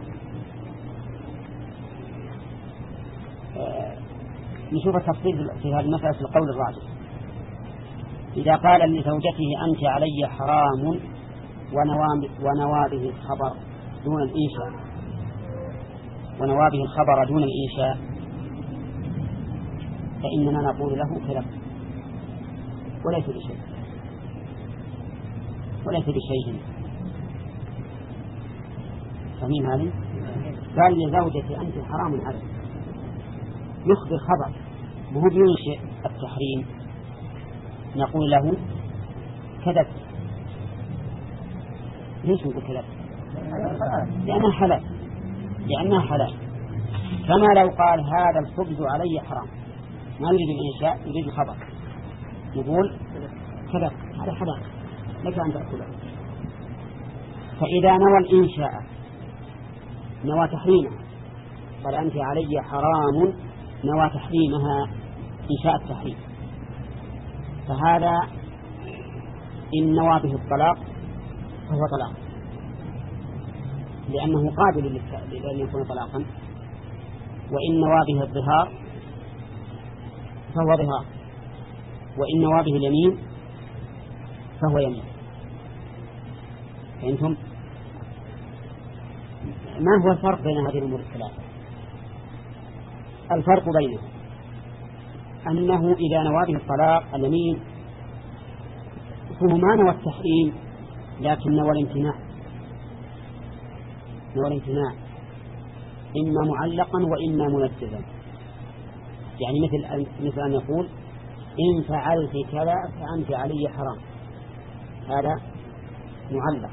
نشوف التفصيل في هذه المسألة في القول الراجح. إذا قال لزوجته أنت علي حرام ونوى به الخبر دون الإنشاء ونوى به الخبر دون الإنشاء فإننا نقول له كذب وليس بشيء. فمن هذه قال لزوجتي أنت حرام عليك، يخبر خبر وهو ينشئ التحريم، نقول له كذب. ليش نقول كذب؟ لأنها حلال. كما لو قال هذا الخبز علي حرام، ما يريد الإنشاء يريد الخبر، نقول كذب، هذا حلال لك أن تأكله. فإذا نوى الإنشاء نوى تحريمه، قال أنت علي حرام نوى تحريمها إنشاء التحريم، فهذا إن نوى به الطلاق فهو طلاق، لأنه قابل لأن يكون طلاقا. وإن نوى به الظهار فهو ظهار، وإن نوى به اليمين فهو يمين. فأنتم ما هو الفرق بين هذه الأمور الثلاثة؟ الفرق بينه أنه إذا نوى به الطلاق اليمين فهو ما نوى التحريم لكن نوى الامتناع، إما معلقا وإما منجزا. يعني مثل أن يقول إن فعلت كذا فأنت علي حرام، هذا معلق،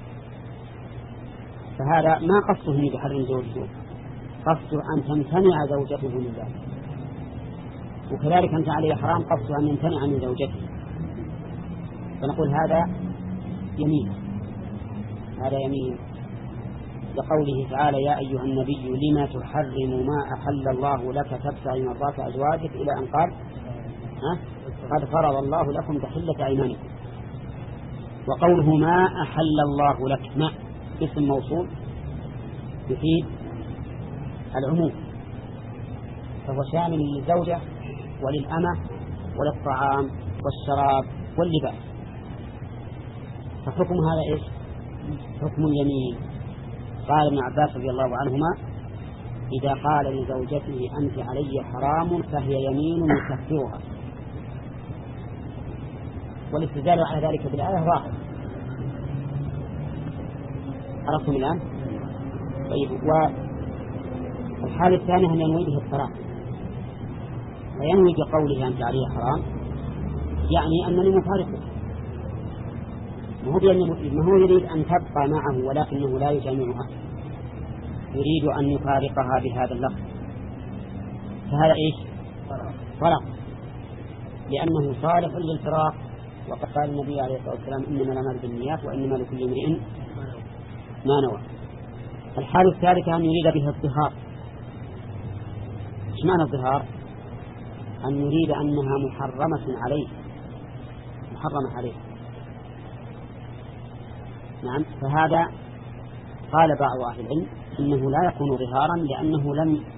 فهذا ما قصده من بحرم زوجته، قصده أن تمتنع زوجته من ذلك. وكذلك أنت علي حرام قصده أن يمتنع من زوجته، فنقول هذا يمين لقوله تعالى يا أيها النبي لما تحرم ما أحل الله لك تبتغي مرضات أزواجك إلى أن قال قد فرض الله لكم تحلة أيمانكم. وقوله ما أحل الله لك ما اسم موصول يفيد العموم، فهو شامل للزوجة وللأمة وللطعام والشراب واللباس. فحكم هذا إيش؟ حكم اليمين. قال ابن عباس رضي الله عنهما إذا قال لزوجته أنت علي حرام فهي يمين يكفرها. والاستدلال على ذلك بالآية ظاهر، عرفتم الآن؟ طيب، والحالة الثانية أن ينوي به الطلاق، فينوي بقوله أنت علي حرام يعني أنني مفارقه، ما هو يريد أن تبقى معه ولكنه لا يجامعها، يريد أن يفارقها بهذا اللفظ، فهذا إيش؟ طلاق، لأنه صالح للفراق. وقد قال النبي عليه الصلاة والسلام إنما الأعمال بالنيات وإنما لكل امرئ ما نوى. الحالة الثالثة أن يريد بها الظهار. إيش معنى الظهار؟ أن يريد أنها محرمة عليه، محرمة عليه. نعم، فهذا قال بعض أهل العلم إنه لا يكون ظهارا لأنه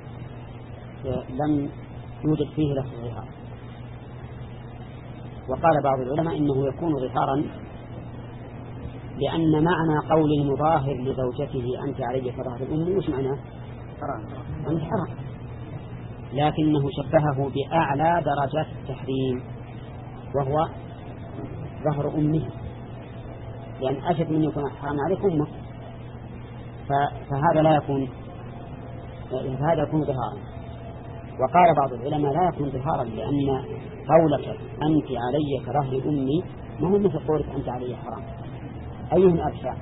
لم يوجد فيه لفظ الظهار. وقال بعض العلماء إنه يكون ظهارا لأن معنى قول المظاهر لزوجته أنت علي كظهر أمي وش معناه؟ أنت حرام، لكنه شبهه بأعلى درجات التحريم وهو ظهر أمه، لأن أشد من يكون حرام عليك أمه، فهذا لا يكون، فهذا يكون ظهارا. وقال بعض العلماء لا يكون ظهارا لأن قولك أنت علي كظهر أمي ما هو مثل قولك أنت علي حرام، أيهم أبشع؟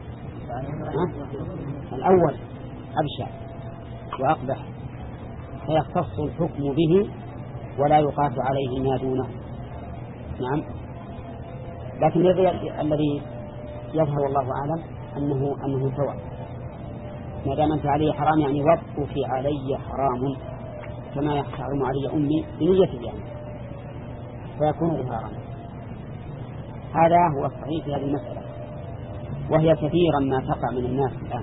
الأول أبشع وأقبح، فيختص الحكم به ولا يقاس عليه ما دونه. نعم، لكن الذي يظهر والله أعلم أنه سواء، ما دام أنت علي حرام يعني وقفك علي حرام كما يحرم علي أمي بنيته يعني، فيكون ظهارا. هذا هو الصحيح في هذه المسألة، وهي كثيرا ما تقع من الناس الآن.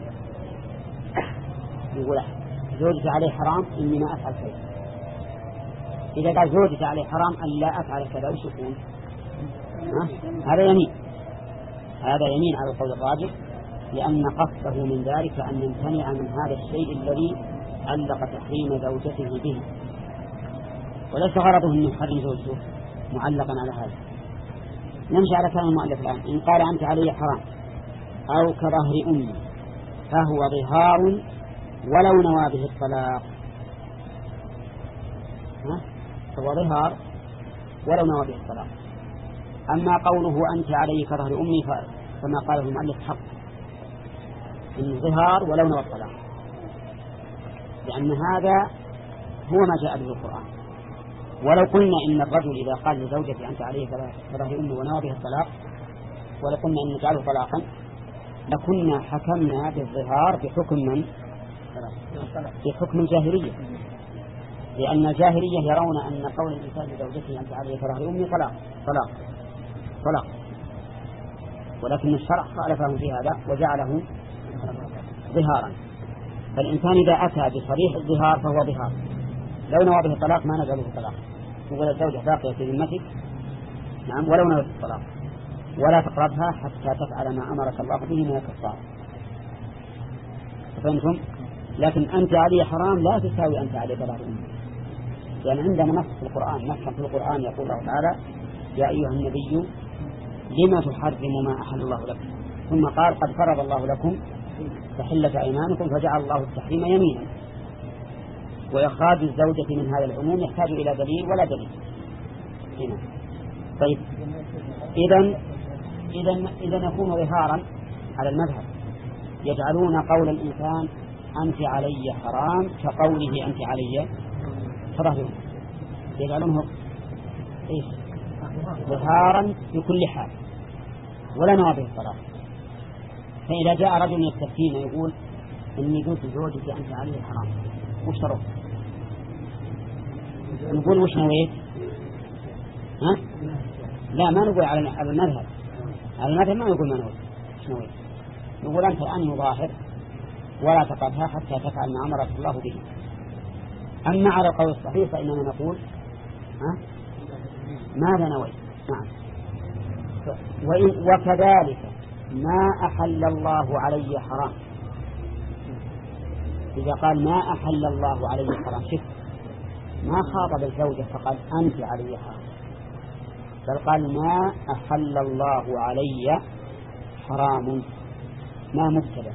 يقول زوجتي عليه حرام إني ما أفعل كذا، إذا قال زوجتي عليه حرام أن لا أفعل كذا وش يكون؟ هذا يمين، هذا يمين على القول الراجح، لأن قصده من ذلك أن يمتنع من هذا الشيء الذي علق تحريم زوجته به، وليس غرضه أن يحرم زوجته معلقا على هذا. نمشي على كلام المؤلف الآن. إن قال أنت علي حرام أو كظهر أمي فهو ظهار ولو نوى به الطلاق، فهو ظهار ولو نوى به الطلاق. أما قوله أنت علي كظهر أمي فما قاله المؤلف حق، إن ظهار ولو نوى الطلاق، لأن هذا هو ما جاء به القرآن. ولو قلنا إن الرجل إذا قال لزوجته أنت عليه كظهر أمي ونوى به الطلاق، ولو قلنا إن نجعله طلاقا لكنا حكمنا بالظهار بحكم من؟ بحكم الجاهلية، لأن الجاهلية يرون أن قول الإنسان لزوجته أنت عليه كظهر أمي طلاق، ولكن الشرع خالفهم في هذا وجعله ظهارا. فالإنسان إذا أتى بصريح الظهار فهو ظهار، لو نوى به الطلاق ما نجعله طلاق، يقول الزوجة باقية في ذمتك، نعم، ولو نوى الطلاق، ولا تقربها حتى تفعل ما أمرك الله به من الكفارة. فهمتم؟ لكن أنت علي حرام لا تساوي أنت علي كظهر أمي، لأن عندنا نص في القرآن، نص في القرآن يقول الله تعالى يا أيها النبي لما تحرم ما أحل الله لك، ثم قال قد فرض الله لكم تحلة أيمانكم فجعل الله التحريم يمينا. وإخراج الزوجة من هذا العموم يحتاج إلى دليل ولا دليل هنا. طيب، إذا يكون ظهارا على المذهب، يجعلون قول الإنسان أنت علي حرام كقوله أنت علي كظهر أمي، يجعلونه إيش؟ ظهارا في كل حال ولا نوى به الطلاق. فإذا جاء رجل يستفتينا يقول إني قلت زوجتي أنت علي حرام، وش ترى؟ نقول وش نويت؟ لا، ما نقول على المذهب، على المذهب ما نقول ما نويت، وش نويت؟ نقول أنت الآن مظاهر ولا تقربها حتى تفعل ما أمرك الله به. أما على القول الصحيح فإننا نقول ماذا نويت؟ نعم. وكذلك ما أحل الله علي حرام، إذا قال ما أحل الله علي حرام، شف ما خاطب الزوجة فقال أنت علي حرام، بل قال ما أحل الله علي حرام، ما مبتدأ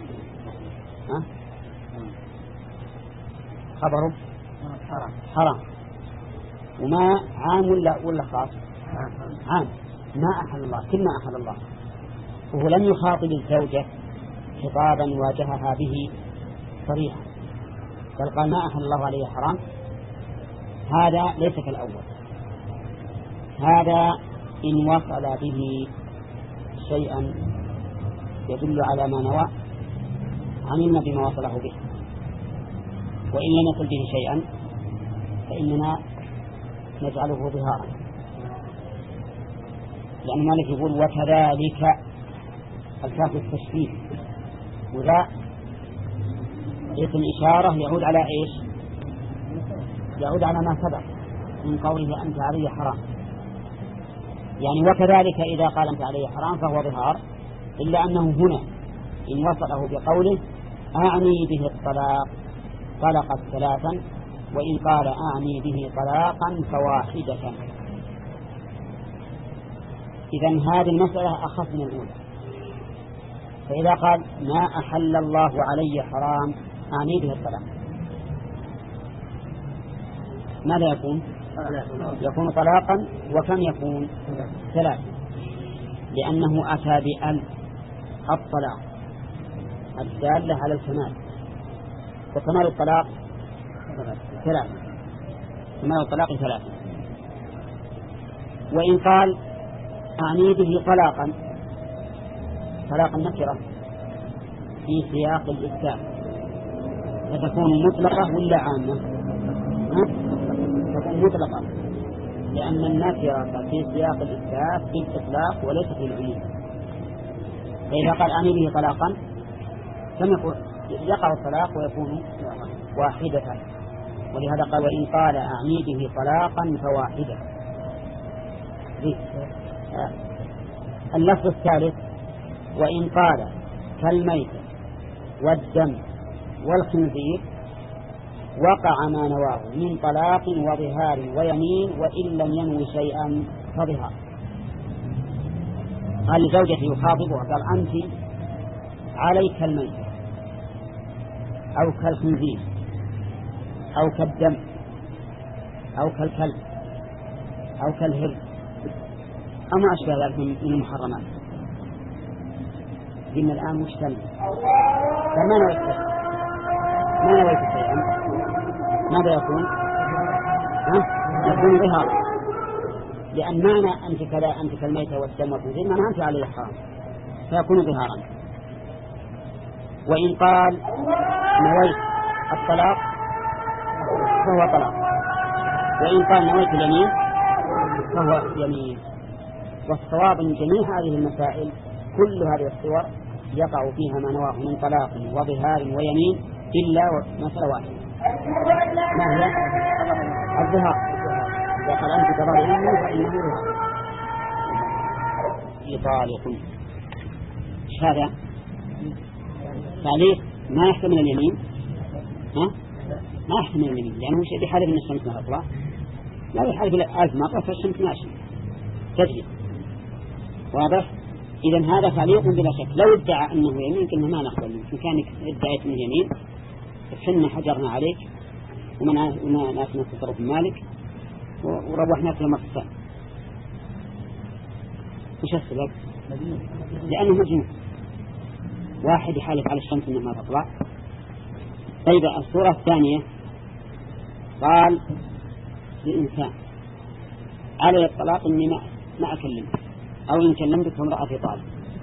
خبره حرام، وما عام ولا خاص؟ عام، ما أحل الله، كل ما أحل الله. وهو لم يخاطب الزوجة خطابا واجهها به صريحا، بل قال ما أحل الله عليه حرام. هذا ليس كالأول، هذا إن وصل به شيئا يدل على ما نوى علمنا بما وصله به، وإن لم يصل به شيئا فإننا نجعله ظهارا، لأن مالك يقول وكذلك الكاف التشبيه، وذا اسم إشارة يعود على إيش؟ يعود على ما سبق من قوله أنت علي حرام، يعني وكذلك إذا قال أنت علي حرام فهو ظهار، إلا أنه هنا إن وصله بقوله أعني به الطلاق طلقت ثلاثا، وإن قال أعني به طلاقا فواحدة. إذن هذه المسألة أخف من الأولى. فإذا قال ما أحل الله علي حرام أعني به الطلاق، ماذا يكون؟ يكون طلاقا. وكم يكون؟ ثلاث، لأنه أتى بأل الطلاق الدالة على الكمال، وكمال الطلاق ثلاث، كمال الطلاق ثلاث. وإن قال أعني به طلاقا، طلاقا نكرة في سياق الإثبات، فتكون مطلقة ولا عامة؟ تكون مطلقة، لأن النكرة في سياق الإثبات في الإطلاق وليس في العموم. فإذا قال أعني به طلاقا يقع الطلاق ويكون واحدة، ولهذا قال وإن قال أعني به طلاقا فواحدة. اللفظ الثالث وإن قال كالميت والدم والخنزير وقع ما نواه من طلاق وظهار ويمين، وإن لم ينوي شيئا فظهار. قال لزوجته يخاطبها قال أنت عليك الميت أو كالخنزير أو كالدم أو كالكلب أو كالهر أو ما أشبه ذلك من المحرمات. قلنا الآن مجتمع، فما نويت شيئا ماذا يكون؟ يكون ظهارا، لأن معنى أنت كذا أنت كالميت والدم والخنزير معنى أنت عليه حرام، فيكون ظهارا. وإن قال نويت الطلاق فهو طلاق، وإن قال نويت اليمين فهو يمين. والصواب من جميع هذه المسائل كل هذه الصور يقع فيها ما نواه من طلاق وظهار ويمين إلا مسألة واحدة، ما هي؟ الظهار. وقال أنت كظاهر فإنه ظهار يطالق. إيش هذا؟ تعليق ما يحتمل اليمين، ما يحتمل اليمين، لأنه شيء بحالة من الشمس ما تطلع، لا يحالف إلى 1000 مرة فالشمس ماشي تجري. واضح؟ إذن هذا تعليق بلا شك. لو ادعى أنه يمين كنا ما نقبل، إن كان ادعيت من يمين حنا حجرنا عليك وما ناسنا تصرف مالك وروحنا في المقصة. وش السبب؟ لأنه مجنون، واحد يحالف على الشمس إنها ما تطلع. طيب الصورة الثانية قال لإنسان على الطلاق إني ما أكلمك، أو إن كلمتك فامرأتي طالب.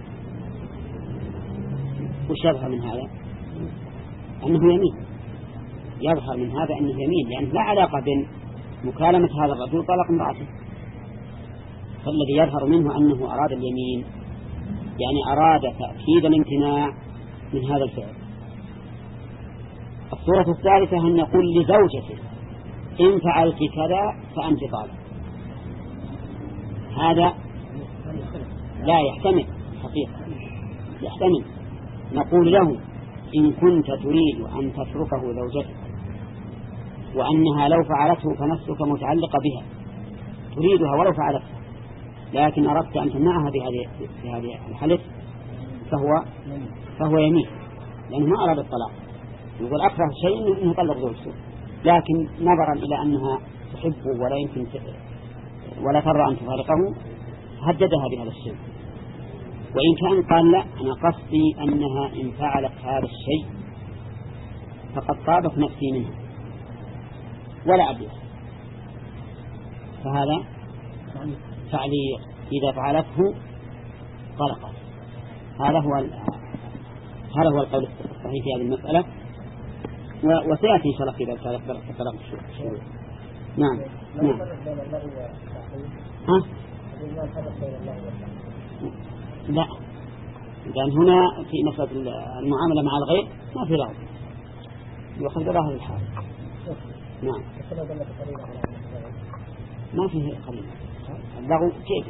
وش يظهر من هذا؟ أنه يمين. يظهر من هذا أنه يمين، لأنه لا علاقة بين مكالمة هذا الرجل طلق امرأته. فالذي يظهر منه أنه أراد اليمين، يعني أراد تأكيد الامتناع من هذا الفعل. الصورة الثالثة أن يقول لزوجته إن فعلت كذا فأنت طالب. هذا لا يحتمل حقيقة، يحتمل. نقول له إن كنت تريد أن تتركه زوجتك وأنها لو فعلته فنفسك متعلقة بها، تريدها ولو فعلتها، لكن أردت أن تمنعها بهذه الحلف، فهو يمين، لأنه ما أراد الطلاق. يقول أكره شيء أنه يطلق زوجته، لكن نظرا إلى أنها تحبه ولا يمكن ولا ترى أن تفارقه هددها بهذا الشيء. وإن كان قال لا، أنا قصدي أنها إن فعلت هذا الشيء فقد طابت نفسي منها ولا أبيها، فهذا تعليق إذا فعلته طلقت. هذا هو القول الصحيح في هذه المسألة، وسيأتي إن شاء الله في ذلك الطلاق الشروط. نعم. ها؟ لا، لأن هنا في مسألة المعاملة مع الغير ما في لغو، يأخذ ظاهر الحال. نعم. ما فيه قليل اللغو كيف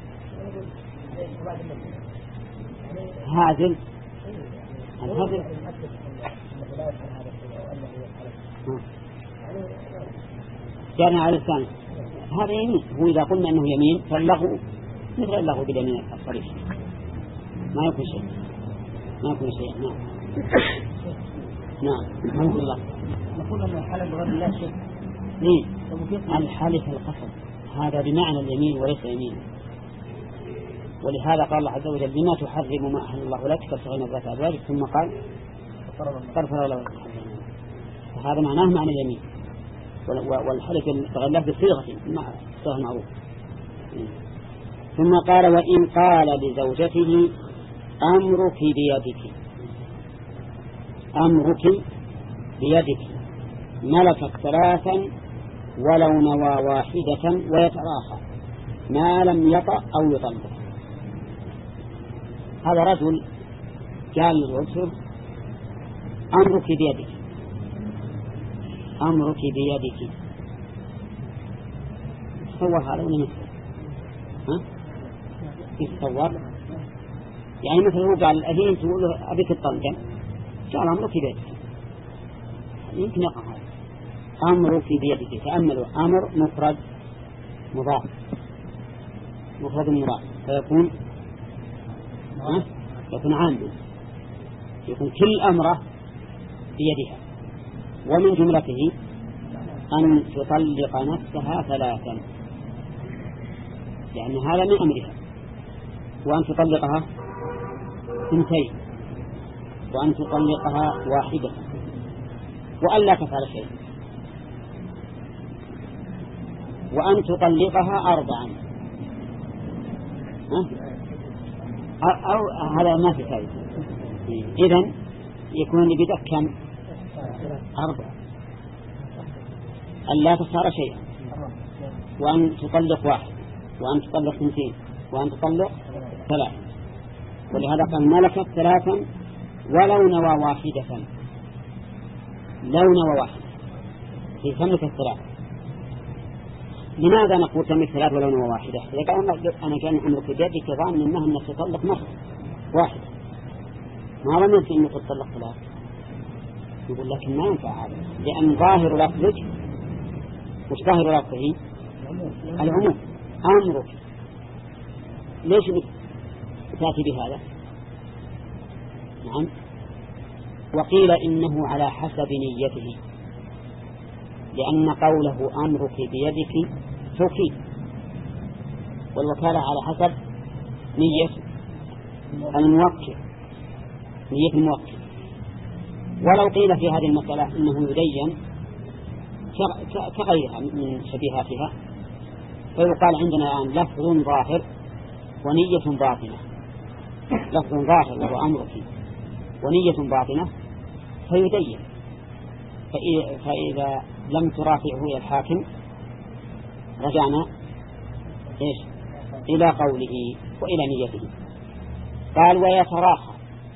هذا كان على الثاني هذا يمين. هو إذا قلنا أنه يمين فاللغو مثل اللغو باليمين الصريح، ما يكون شيء. نعم. نعم. الحمد لله. نقول أن الحلف بغير الله شيء. ليه؟ الحلف القسم هذا بمعنى اليمين وليس يمين، ولهذا قال الله عز وجل بما تحرم ما أحل الله لك تبتغي مرضات أزواجك، ثم قال فرفض له. فهذا معناه معنى اليمين، والحلف تغلف بصيغة معروف. ثم قال وإن قال لزوجته أمرك بيدك ملكت ثلاثا ولو نوى واحدة ويتراخى ما لم يطأ أو يطلق. هذا رجل قال للرسول أمرك بيدك تصور هذا ولا مثل؟ يتصور يعني مثل هو قال الأهين تقول له أبيك الطلقة، قال أمرك بيدك، يمكن يقع هذا أمرك بيدك. تأملوا، أمر مفرد مضاف فيكون عام، يكون كل أمره بيدها. ومن جملته أن تطلق نفسها ثلاثا، لأن هذا من أمرها، وأن تطلقها اثنتين، وأن تطلقها واحدة، وأن لا تفعل شيء، وأن تطلقها أربعا. أو هذا ما في فائدة. إذن يكون بيدك كم؟ 4. أن لا تختار شيئا، وأن تطلق 1، وأن تطلق 2، وأن تطلق 3. ولهذا قال ملكت 3 ولو نوى واحدة. لو نوى واحدة في تملك 3. لماذا نقول تملك 3 ولو نوى واحدة؟ إذا قال أنا كان أملك بيدك ظان منها أنك تطلق مرة واحدة، ما رميت أنك تطلق 3. يقول لكن ما ينفع هذا، لأن ظاهر لفظك وش ظاهر لفظه؟ العموم. أمرك ليش تأتي بهذا؟ نعم. وقيل إنه على حسب نيته، لأن قوله أمرك بيدك توكيد، والوكالة على حسب نية الموكل. ولو قيل في هذه المسألة إنه يدين كغيرها من شبيهاتها، فيقال عندنا الآن لفظ ظاهر ونية باطنة. لفظ ظاهر وهو أمرك، ونية باطنة فيدين. فإذا لم ترافعه إلى الحاكم رجعنا إلى قوله وإلى نيته. قال ويتراخى.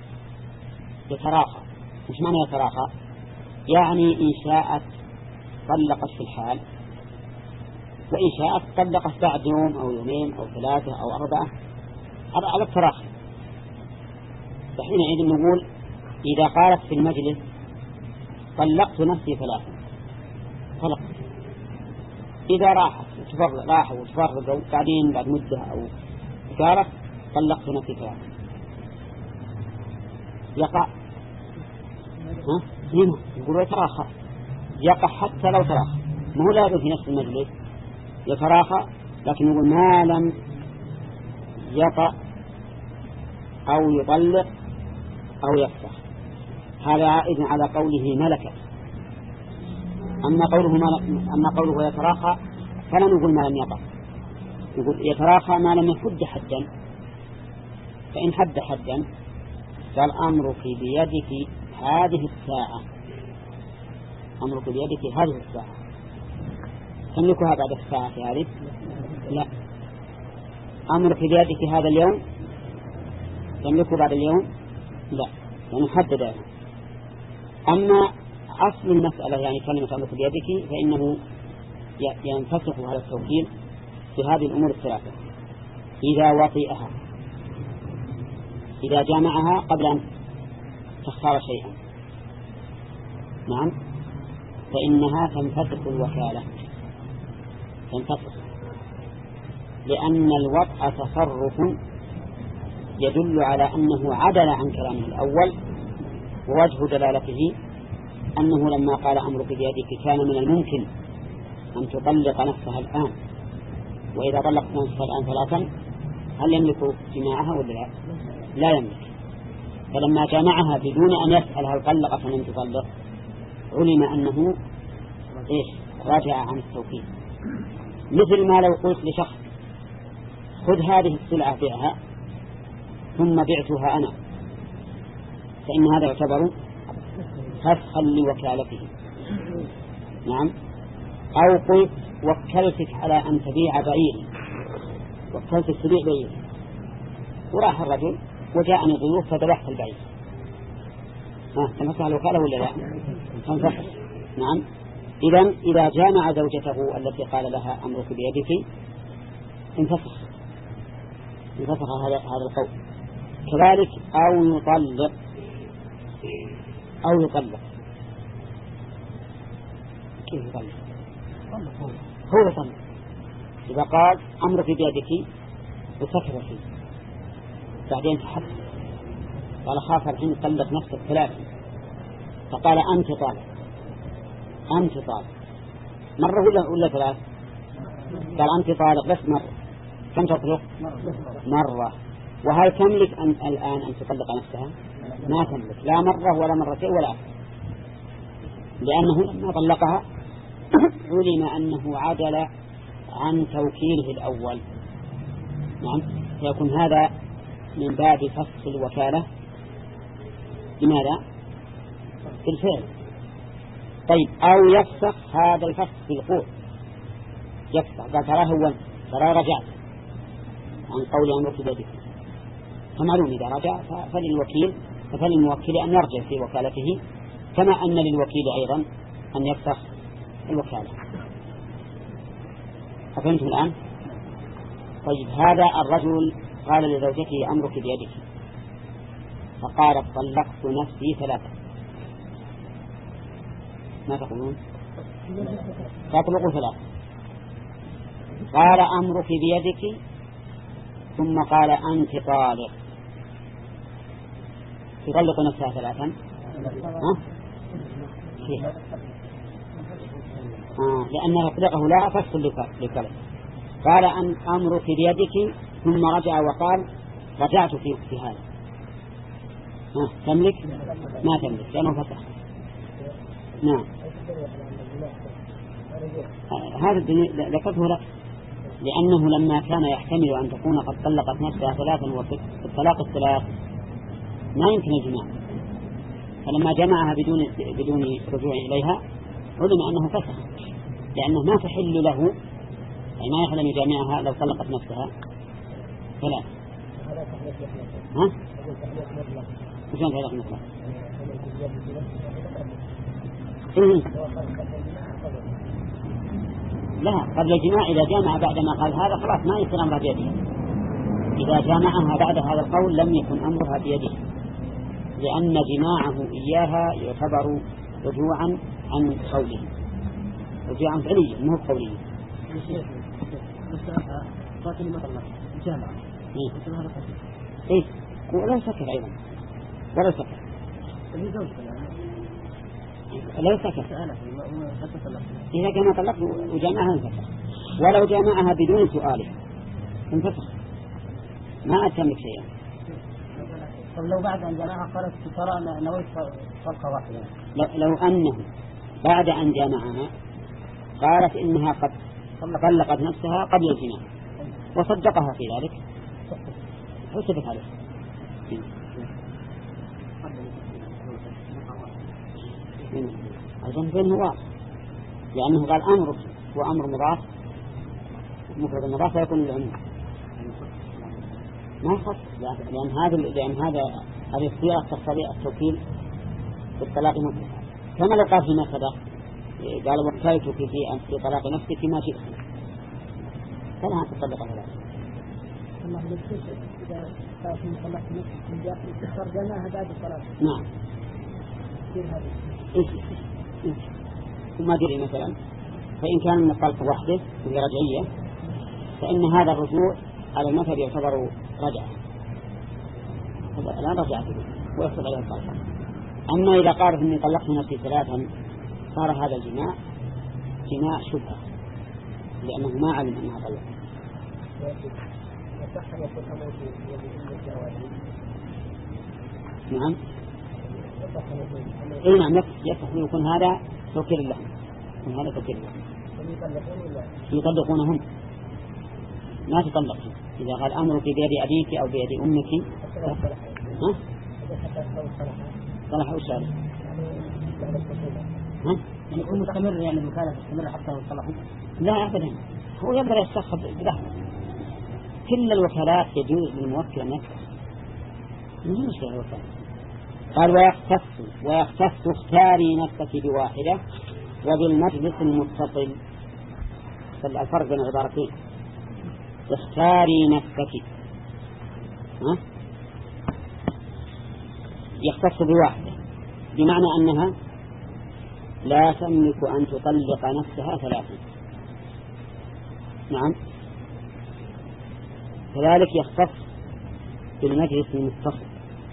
مش معنى يتراخى؟ يعني إن شاءت طلقت في الحال، وإن شاءت طلقت بعد يوم أو يومين أو 3 أو 4 على التراخي. فحينئذ نقول إذا قالت في المجلس طلقت نفسي 3 طلقت، إذا راحوا وتفرقوا بعدين بعد مدة أو قالت طلقت نفسي 3، يقع. هنا يقول يتراخى، يقع حتى لو تراخى، ما هو لازم في نفس المجلس يتراخى، لكن يقول ما لم يقع أو يطلق أو يفسخ. هذا عائد على قوله ملكة. أما قوله يتراخى فلا نقول ما لم يقع، يقول يتراخى ما لم يحد حدا، فإن حد حدا قال أمرك بيدك هذه الساعة، أمرك بيدك هذه الساعة، تملكها بعد الساعة هذه؟ لا. أمرك بيدك هذا اليوم، تملكه بعد اليوم؟ لا، يعني حدد. أما أصل المسألة يعني كلمة أمرك بيدك فإنه ينفسخ هذا التوكيل في هذه الأمور الثلاثة: إذا وطئها، إذا جامعها قبل أن تختار شيئا، نعم، فإنها تنفسخ الوكالة، تنفسخ، لأن الوطء تصرف يدل على أنه عدل عن كلامه الأول، ووجه دلالته أنه لما قال أمرك بيدك كان من الممكن أن تطلق نفسها الآن، وإذا طلقت نفسها الآن ثلاثا هل يملك جماعها ولا لا؟ لا يملك. فلما جامعها بدون أن يسأل هل طلقت من تطلق علم أنه راجع عن التوكيد. مثل ما لو قلت لشخص خذ هذه السلعة بيعها ثم بعتها أنا، فإن هذا يعتبر فسخا لوكالته، نعم. أو قلت وكلتك على أن تبيع بعيري، وكلتك تبيع بعيري، وراح الرجل وجاءني ضيوف فذبحت البعير، تنفسخ الوكالة ولا لا؟ تنفسخ، نعم. إذا جامع زوجته التي قال لها أمرك بيدك انفسخ هذا القول. كذلك أو يطلق. كيف يطلق؟ هو يطلق. إذا قال أمرك بيدك وسكر فيه، بعدين تحدث قال خاف الحين طلق نفسك ثلاثة، فقال أنت طالق مرة ولا ثلاث؟ قال أنت طالق بس مرة. كم تطلق؟ مرة. وهل تملك الآن أن تطلق نفسها؟ ما تملك، لا مرة ولا مرتين ولا أكثر، لأنه لما طلقها علم أنه عدل عن توكيله الأول، نعم. فيكون هذا من باب فسخ الوكالة. لماذا؟ بالفعل. طيب، أو يفسخ هذا الفسخ بالقول، يفسخ قال ترى رجعت عن قول أمرك بيدك، فمعلوم إذا رجع فللموكل أن يرجع في وكالته، كما أن للوكيل أيضا أن يفسخ الوكالة. أفهمتم الآن؟ طيب، هذا الرجل قال لزوجته أمرك بيدك، فقالت طلقت نفسي ثلاثة، ما تقولون؟ تطلق ثلاثة. قال أمرك بيدك ثم قال أنت طالق، تطلق نفسها ثلاثا؟ لأن يطلقه لا فصل لكلمة. قال أن أمرك بيدك ثم رجع وقال رجعت في هذا، تملك؟ ما تملك لأنه فسخ. نعم، هذا ذكرته لك لأنه لما كان يحتمل أن تكون قد طلقت نفسها ثلاثا، وفي الطلاق الثلاث ما يمكن الجماع، فلما جمعها بدون رجوع إليها علم أنه فسخ، لأنه ما تحل له، أي ما يحل أن يجامعها لو طلقت نفسها ثلاث. وشان تحلق مطلق؟ لا، قبل الجماع إذا جامع بعدما قال هذا خلاص ما يكون أمرها بيده. إذا جامعها بعد هذا القول لم يكن أمرها بيده، لأن جماعه إياها يعتبر رجوعا عن قوله، رجوعا فعليا مو قوليا. قاتل ما طلق جامع ولا سكر أيضا، ولا سكر. لو سكت إذا كان طلقت وجامعها انفسخ، ولو جامعها بدون سؤاله انفسخ ما أتمك شيئا. طب لو بعد أن جامعها قالت ترى نويت طلقة واحدة، لو أنه بعد أن جامعها قالت إنها قد طلقت نفسها قبل الجماع وصدقها في ذلك حسبت عليه. الجنبين هو لأنه قال أمرك وأمر مضاف مفرد مضاف يكون العموم ما يخص، لأن هذه الصيغة تقتضي التوكيل بالطلاق مطلقا، كما لو قال فيما سبق قال وكلتك في طلاق نفسك ما شئت فلها أن تطلق هذا. إذا كانت مطلقة نفسك تختار جماعها بعد الطلاق. نعم. وما دري مثلا فإن كان من الطلق وحده وهي رجعية فإن هذا الرجوع على المذهب يعتبر رجعة لا رجعة ويحصل عليه الطلق. أما إذا قالت إني طلقت نفسي ثلاثا صار هذا الجماع جماع شبهة لأنه ما علم أنها طلق. نعم. إيه نعم يصح يكون هذا توكيل لهم وهذا توكيل لهم يطلقونهم ما تطلقهم. إذا قال أمرك بيد أبيك أو بيد أمك ها صلح وشارك ها يكون مستمر يعني المكالمة مستمر حتى يصلحوا. لا أبدا هو يقدر يستخف بلحظة. كل الوكالات يجوز للموكل أن يكتب من مشكلة الوكالة. قال ويختص اختاري نفسك بواحدة وبالمجلس المتصل. الفرق بين العبارتين اختاري نفسك يختص بواحدة بمعنى أنها لا تملك أن تطلق نفسها ثلاثا. نعم. كذلك يختص بالمجلس المتصل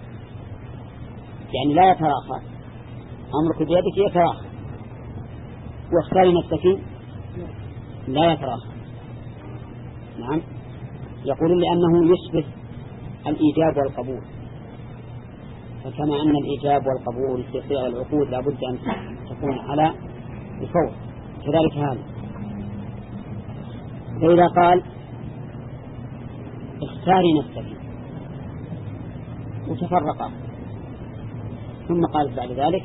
يعني لا يتراخى أمرك بيدك يتراخى واختاري نفسك لا يتراخى. نعم. يقول لأنه يشبه الإيجاب والقبول، فكما أن الإيجاب والقبول في صيغ العقود لابد أن تكون على الفور كذلك هذا. فإذا قال اختاري نفسك وتفرقا ثم قال بعد ذلك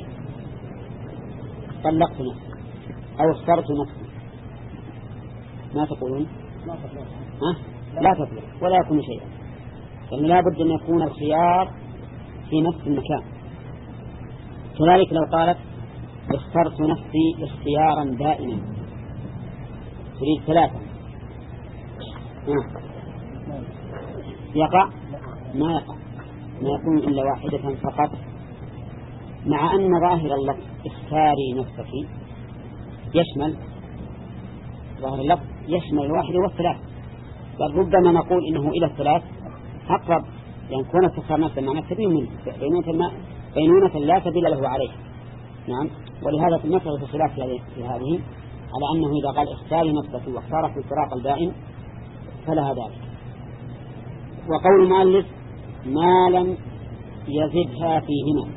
طلقت نفسي أو اخترت نفسي ما تقولون؟ لا تطلق ولا يكون شيئا، لأن لا بد أن يكون الخيار في نفس المكان. كذلك لو قالت اخترت نفسي اختيارا دائما تريد ثلاثا يقع ما يقع ما يكون إلا واحدة فقط، مع أن ظاهر اللفظ اختاري نفسك يشمل ظاهر اللفظ يشمل الواحد والثلاث، بل ربما نقول إنه إلى الثلاث أقرب لأن كون تختار نفسه معنى بينونة لا سبيل له عليه. نعم. ولهذا في مسألة الخلاف في هذه على أنه إذا قال اختاري نفسك واختار في الفراق الدائم فلها ذلك. وقول المؤلف ما لم يزدها فيهما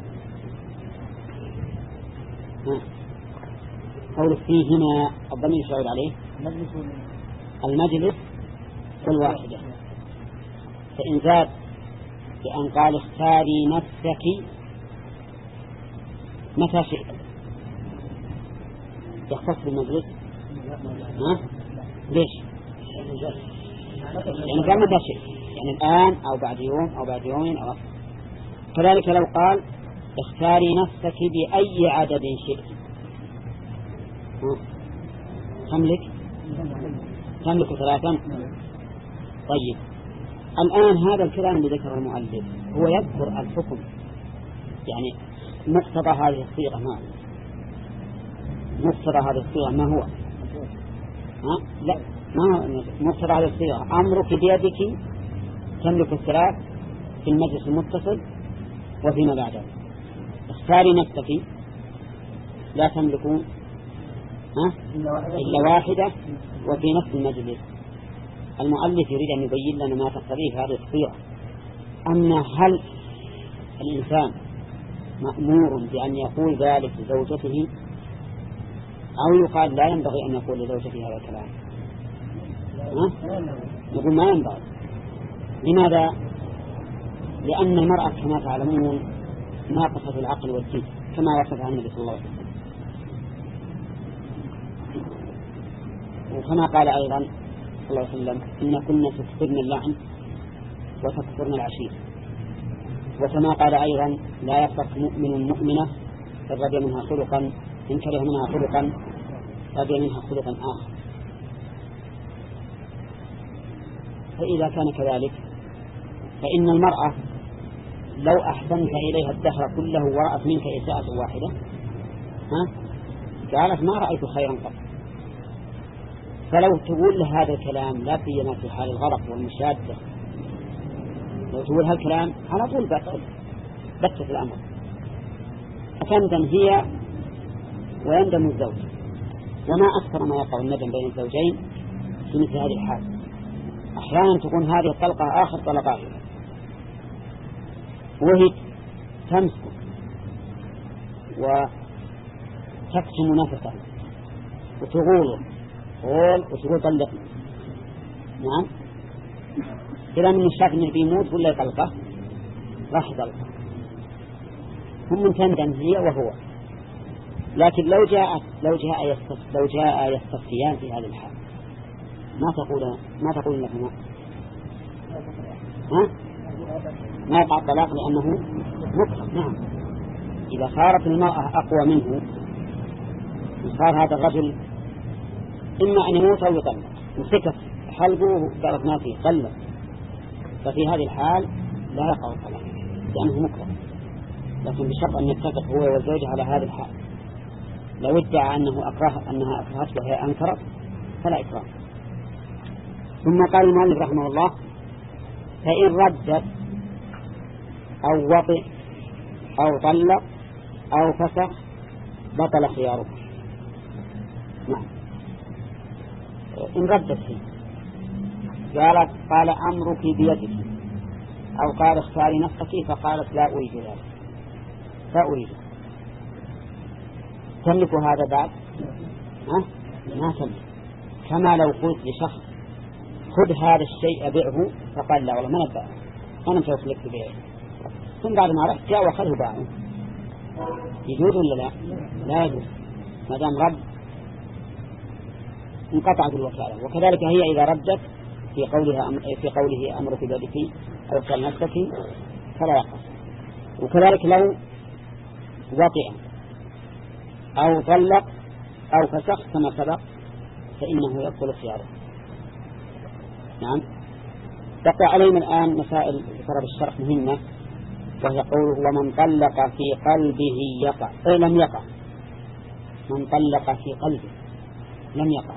قول فيهما الضمير يشعر عليه المجلس والواحدة، فإن زاد بأن قال اختاري نفسك متى شئت يختص بالمجلس ليش؟ يعني قال متى شئت يعني الآن أو بعد يوم أو بعد يومين أو أكثر. كذلك لو قال اختاري نفسك بأي عدد شئت تملك ثلاثا. طيب الآن هذا الكلام الذي ذكره المؤلف هو يذكر الحكم يعني مقتضى هذه الصيغة مقتضى هذه الصيغة ما هو لا ما هو مقتضى هذه الصيغة أمرك بيدك تملك الثلاث في المجلس المتصل وفيما بعده. اختاري نفسك لا تملك إلا واحدة وفي نفس المجلس. المؤلف يريد أن يبين لنا ما تقتضيه هذه الصيغة. أما هل الإنسان مأمور بأن يقول ذلك لزوجته أو يقال لا ينبغي أن يقول لزوجته هذا الكلام؟ نقول ما ينبغي. لماذا؟ لأن المرأة كما تعلمون ناقصة العقل والدين كما وصفها النبي صلى الله عليه وسلم، وكما قال أيضا صلى الله عليه وسلم إن كنا تكثرن اللعن وتكثرن العشير. وكما قال أيضا لا يفرق مؤمن مؤمنة إن رضي منها خلقا إن كره منها خلقا رضي منها خلقا آخر. فإذا كان كذلك فإن المرأة لو أحسنت إليها الدهر كله ورأت منك إساءة واحدة قالت ما رأيت خيرا قط. فلو تقول له هذا الكلام لا سيما في حال الغرق والمشادة، لو تقول هذا الكلام على طول بس في الأمر فتندم هي ويندم الزوج. وما أكثر ما يقع الندم بين الزوجين في مثل هذه الحال. أحيانا تكون هذه الطلقة آخر طلقات وهي تمسك وتكتم نفسها وتقول طلقني. نعم إذا من الشاك إنه بيموت ولا يطلقه راح يطلقه. هم تندم هي وهو. لكن لو جاء يستفتيان في هذه الحال ما تقول لهما ما يقع الطلاق لأنه مكره. نعم إذا صارت المرأة أقوى منه صار هذا الرجل إما أن يموت أو يطلق وسكت حلقه قالت ما فيه طلق، ففي هذه الحال لا يقع الطلاق لأنه مكره. لكن بشرط أن يتفق هو والزوجة على هذه الحال. لو ادعى أنها أكرهته وهي أنكرت فلا إكراه. ثم قال المؤلف رحمه الله فإن ردت أو وطئ أو طلق أو فسخ بطل خياره. نعم إن ردت هي قال أمرك بيدك أو قال اختاري نفسك فقالت لا أريد ذلك تملك هذا بعد ما تملك. كما لو قلت لشخص خذ هذا الشيء أبيعه فقال لا والله ما نبأ أنا متوفى لك بيعه، ثم بعد ما رحت جاء وأخذه باعه. يجوز ولا لا يجوز؟ ما دام رد انقطعت الوكالة. وكذلك هي إذا ردت في قوله أمرك بيدك أو اختار نفسك فلا يقع. وكذلك لو وطئ أو طلق أو فسخ كما سبق فإنه يبطل خياره. نعم تقع علينا الآن مسائل ذكرها بالشرح مهمة، وهي قوله ومن طلق في قلبه يقع لم يقع. من طلق في قلبه لم يقع.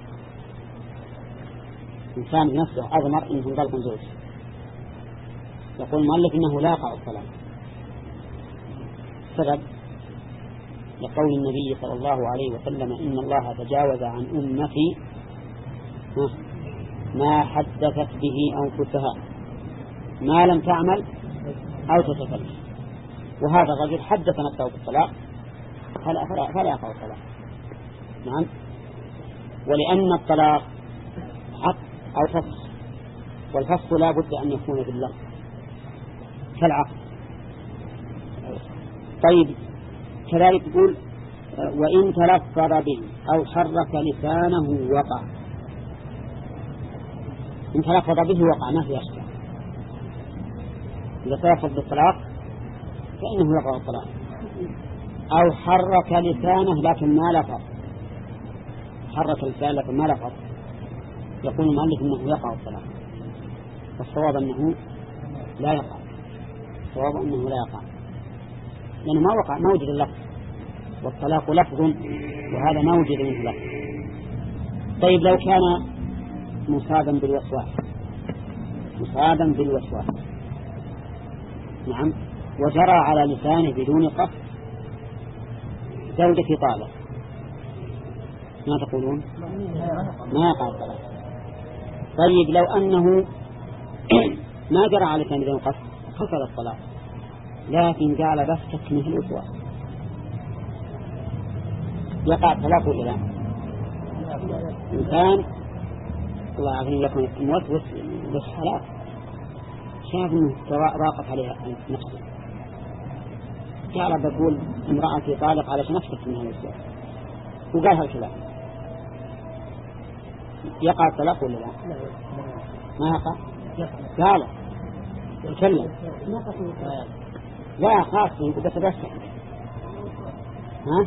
إنسان بنفسه أضمر إنه طلق زوج يقول المؤلف إنه لا يقع الطلاق. سبب لقول النبي صلى الله عليه وسلم إن الله تجاوز عن أمتي ما حدثت به أنفسها ما لم تعمل أو تتكلم. وهذا الرجل حدث نفسه بالطلاق فلا يقع الطلاق. نعم ولأن الطلاق حق أو فسخ، والفسخ لا بد أن يكون باللفظ كالعقد. طيب كذلك يقول وإن تلفظ به أو حرك لسانه وقع. إن تلفظ به وقع ما في أشكال. إذا تلفظ بالطلاق فإنه يقع الطلاق. أو حرك لسانه لكن ما لفظ، حرك لسانه لكن ما لفظ يقول المؤلف إنه يقع الطلاق. فالصواب أنه لا يقع. الصواب أنه لا يقع لأنه ما وقع، ما وجد اللفظ، والطلاق لفظ وهذا ما وجد منه لفظ. طيب لو كان مصابا بالوسواس نعم وجرى على لسانه بدون قصد زوجتي طالق ما تقولون؟ ما يقع الطلاق. طيب لو أنه ما جرى على كان بدون قصد حصل الطلاق لكن قال بس تكمه الأسوأ يقع الطلاق ولا لا؟ إنسان الله عافية يكون موسوس بالحلال شاف أنه راقت عليها نفسه قال بقول امرأتي طالق علشان نفسك منها الأسوأ وقال هالكلام يقع الطلاق ولا لا؟ ما يقع؟ قال يتكلم لا خاص يقول بتبسم ها؟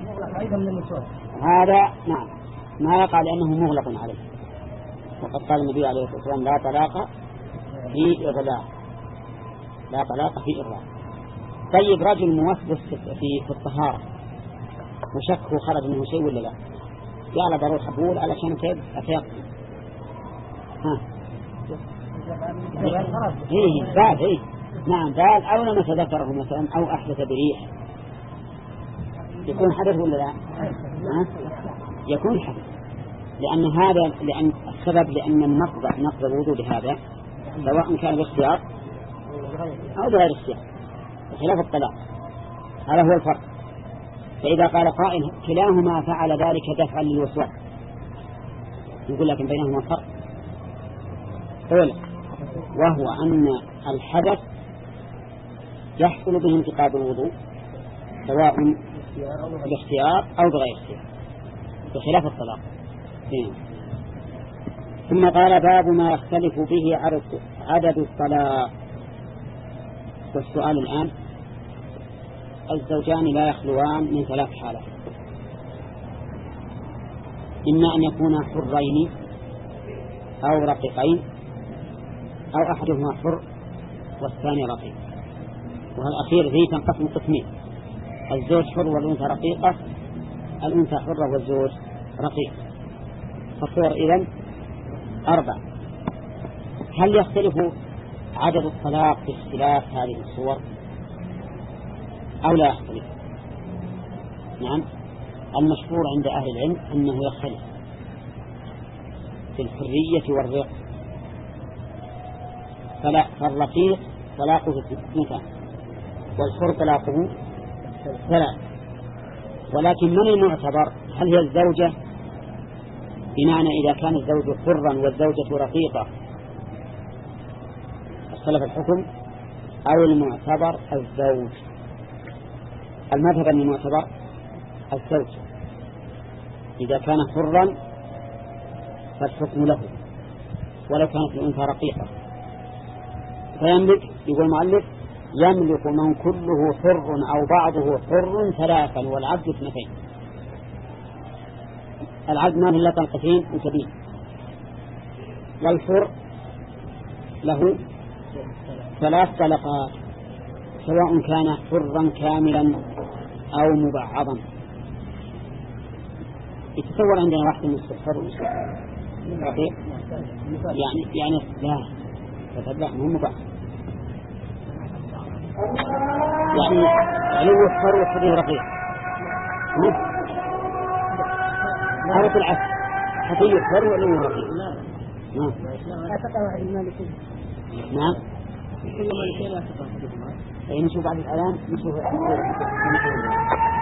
هذا نعم ما يقع لأنه مغلق عليه وقد قال النبي عليه الصلاة والسلام لا طلاق في إغلاق لا طلاق في إغلاق. طيب رجل موسوس في الطهارة وشكه خرج منه شيء ولا لا؟ قال بروح أقول علشان أتيقن ها بال نعم بال أو لما تذكره مثلا أو أحدث بريح يكون حدث ولا لا؟ يكون حدث لأن السبب لأن نقض الوضوء بهذا سواء كان باختيار أو بغير اختيار بخلاف الطلاق هذا هو الفرق. فإذا قال قائل كلاهما فعل ذلك دفعا للوسواس يقول لكن بينهما فرق أولا وهو أن الحدث يحصل به انتقاض الوضوء سواء باختيار أو بغير اختيار بخلاف الطلاق. ثم قال باب ما يختلف به عدد الطلاق. والسؤال الآن الزوجان لا يخلوان من 3 حالات إما أن يكونا حرين أو رقيقين أو أحدهما حر والثاني رقيق والأخير ذي تنقسم قسمين الزوج حر والأنثى رقيقة الأنثى حرة والزوج رقيق فالصور إذن 4. هل يختلف عدد الطلاق باختلاف هذه الصور أو لا يختلف؟ نعم المشهور عند أهل العلم أنه يختلف في الحرية والرق. فالرقيق طلاقه 2 والحر طلاقه 3 ولكن من المعتبر هل هي الزوجة بمعنى إذا كان الزوج حرا والزوجة رقيقة اختلف الحكم أو المعتبر الزوج؟ المذهب أن المعتبر الزوج إذا كان حرا فالحكم له ولو كانت الأنثى رقيقة فيملك يقول المؤلف يملك من كله حر أو بعضه حر 3 والعبد 2. العبد ما له طلقتين وسبيل والحر له 3 طلقات سواء كان حرا كاملا أو مبعضا. يتصور عندنا واحد من الحر رقيق يعني لا تتبع مهم مبعض يعني علو الحر وحده رقيق هذا العكس حقيقي الحر وعلو رقيق نعم نشوف بعد الآن نشوف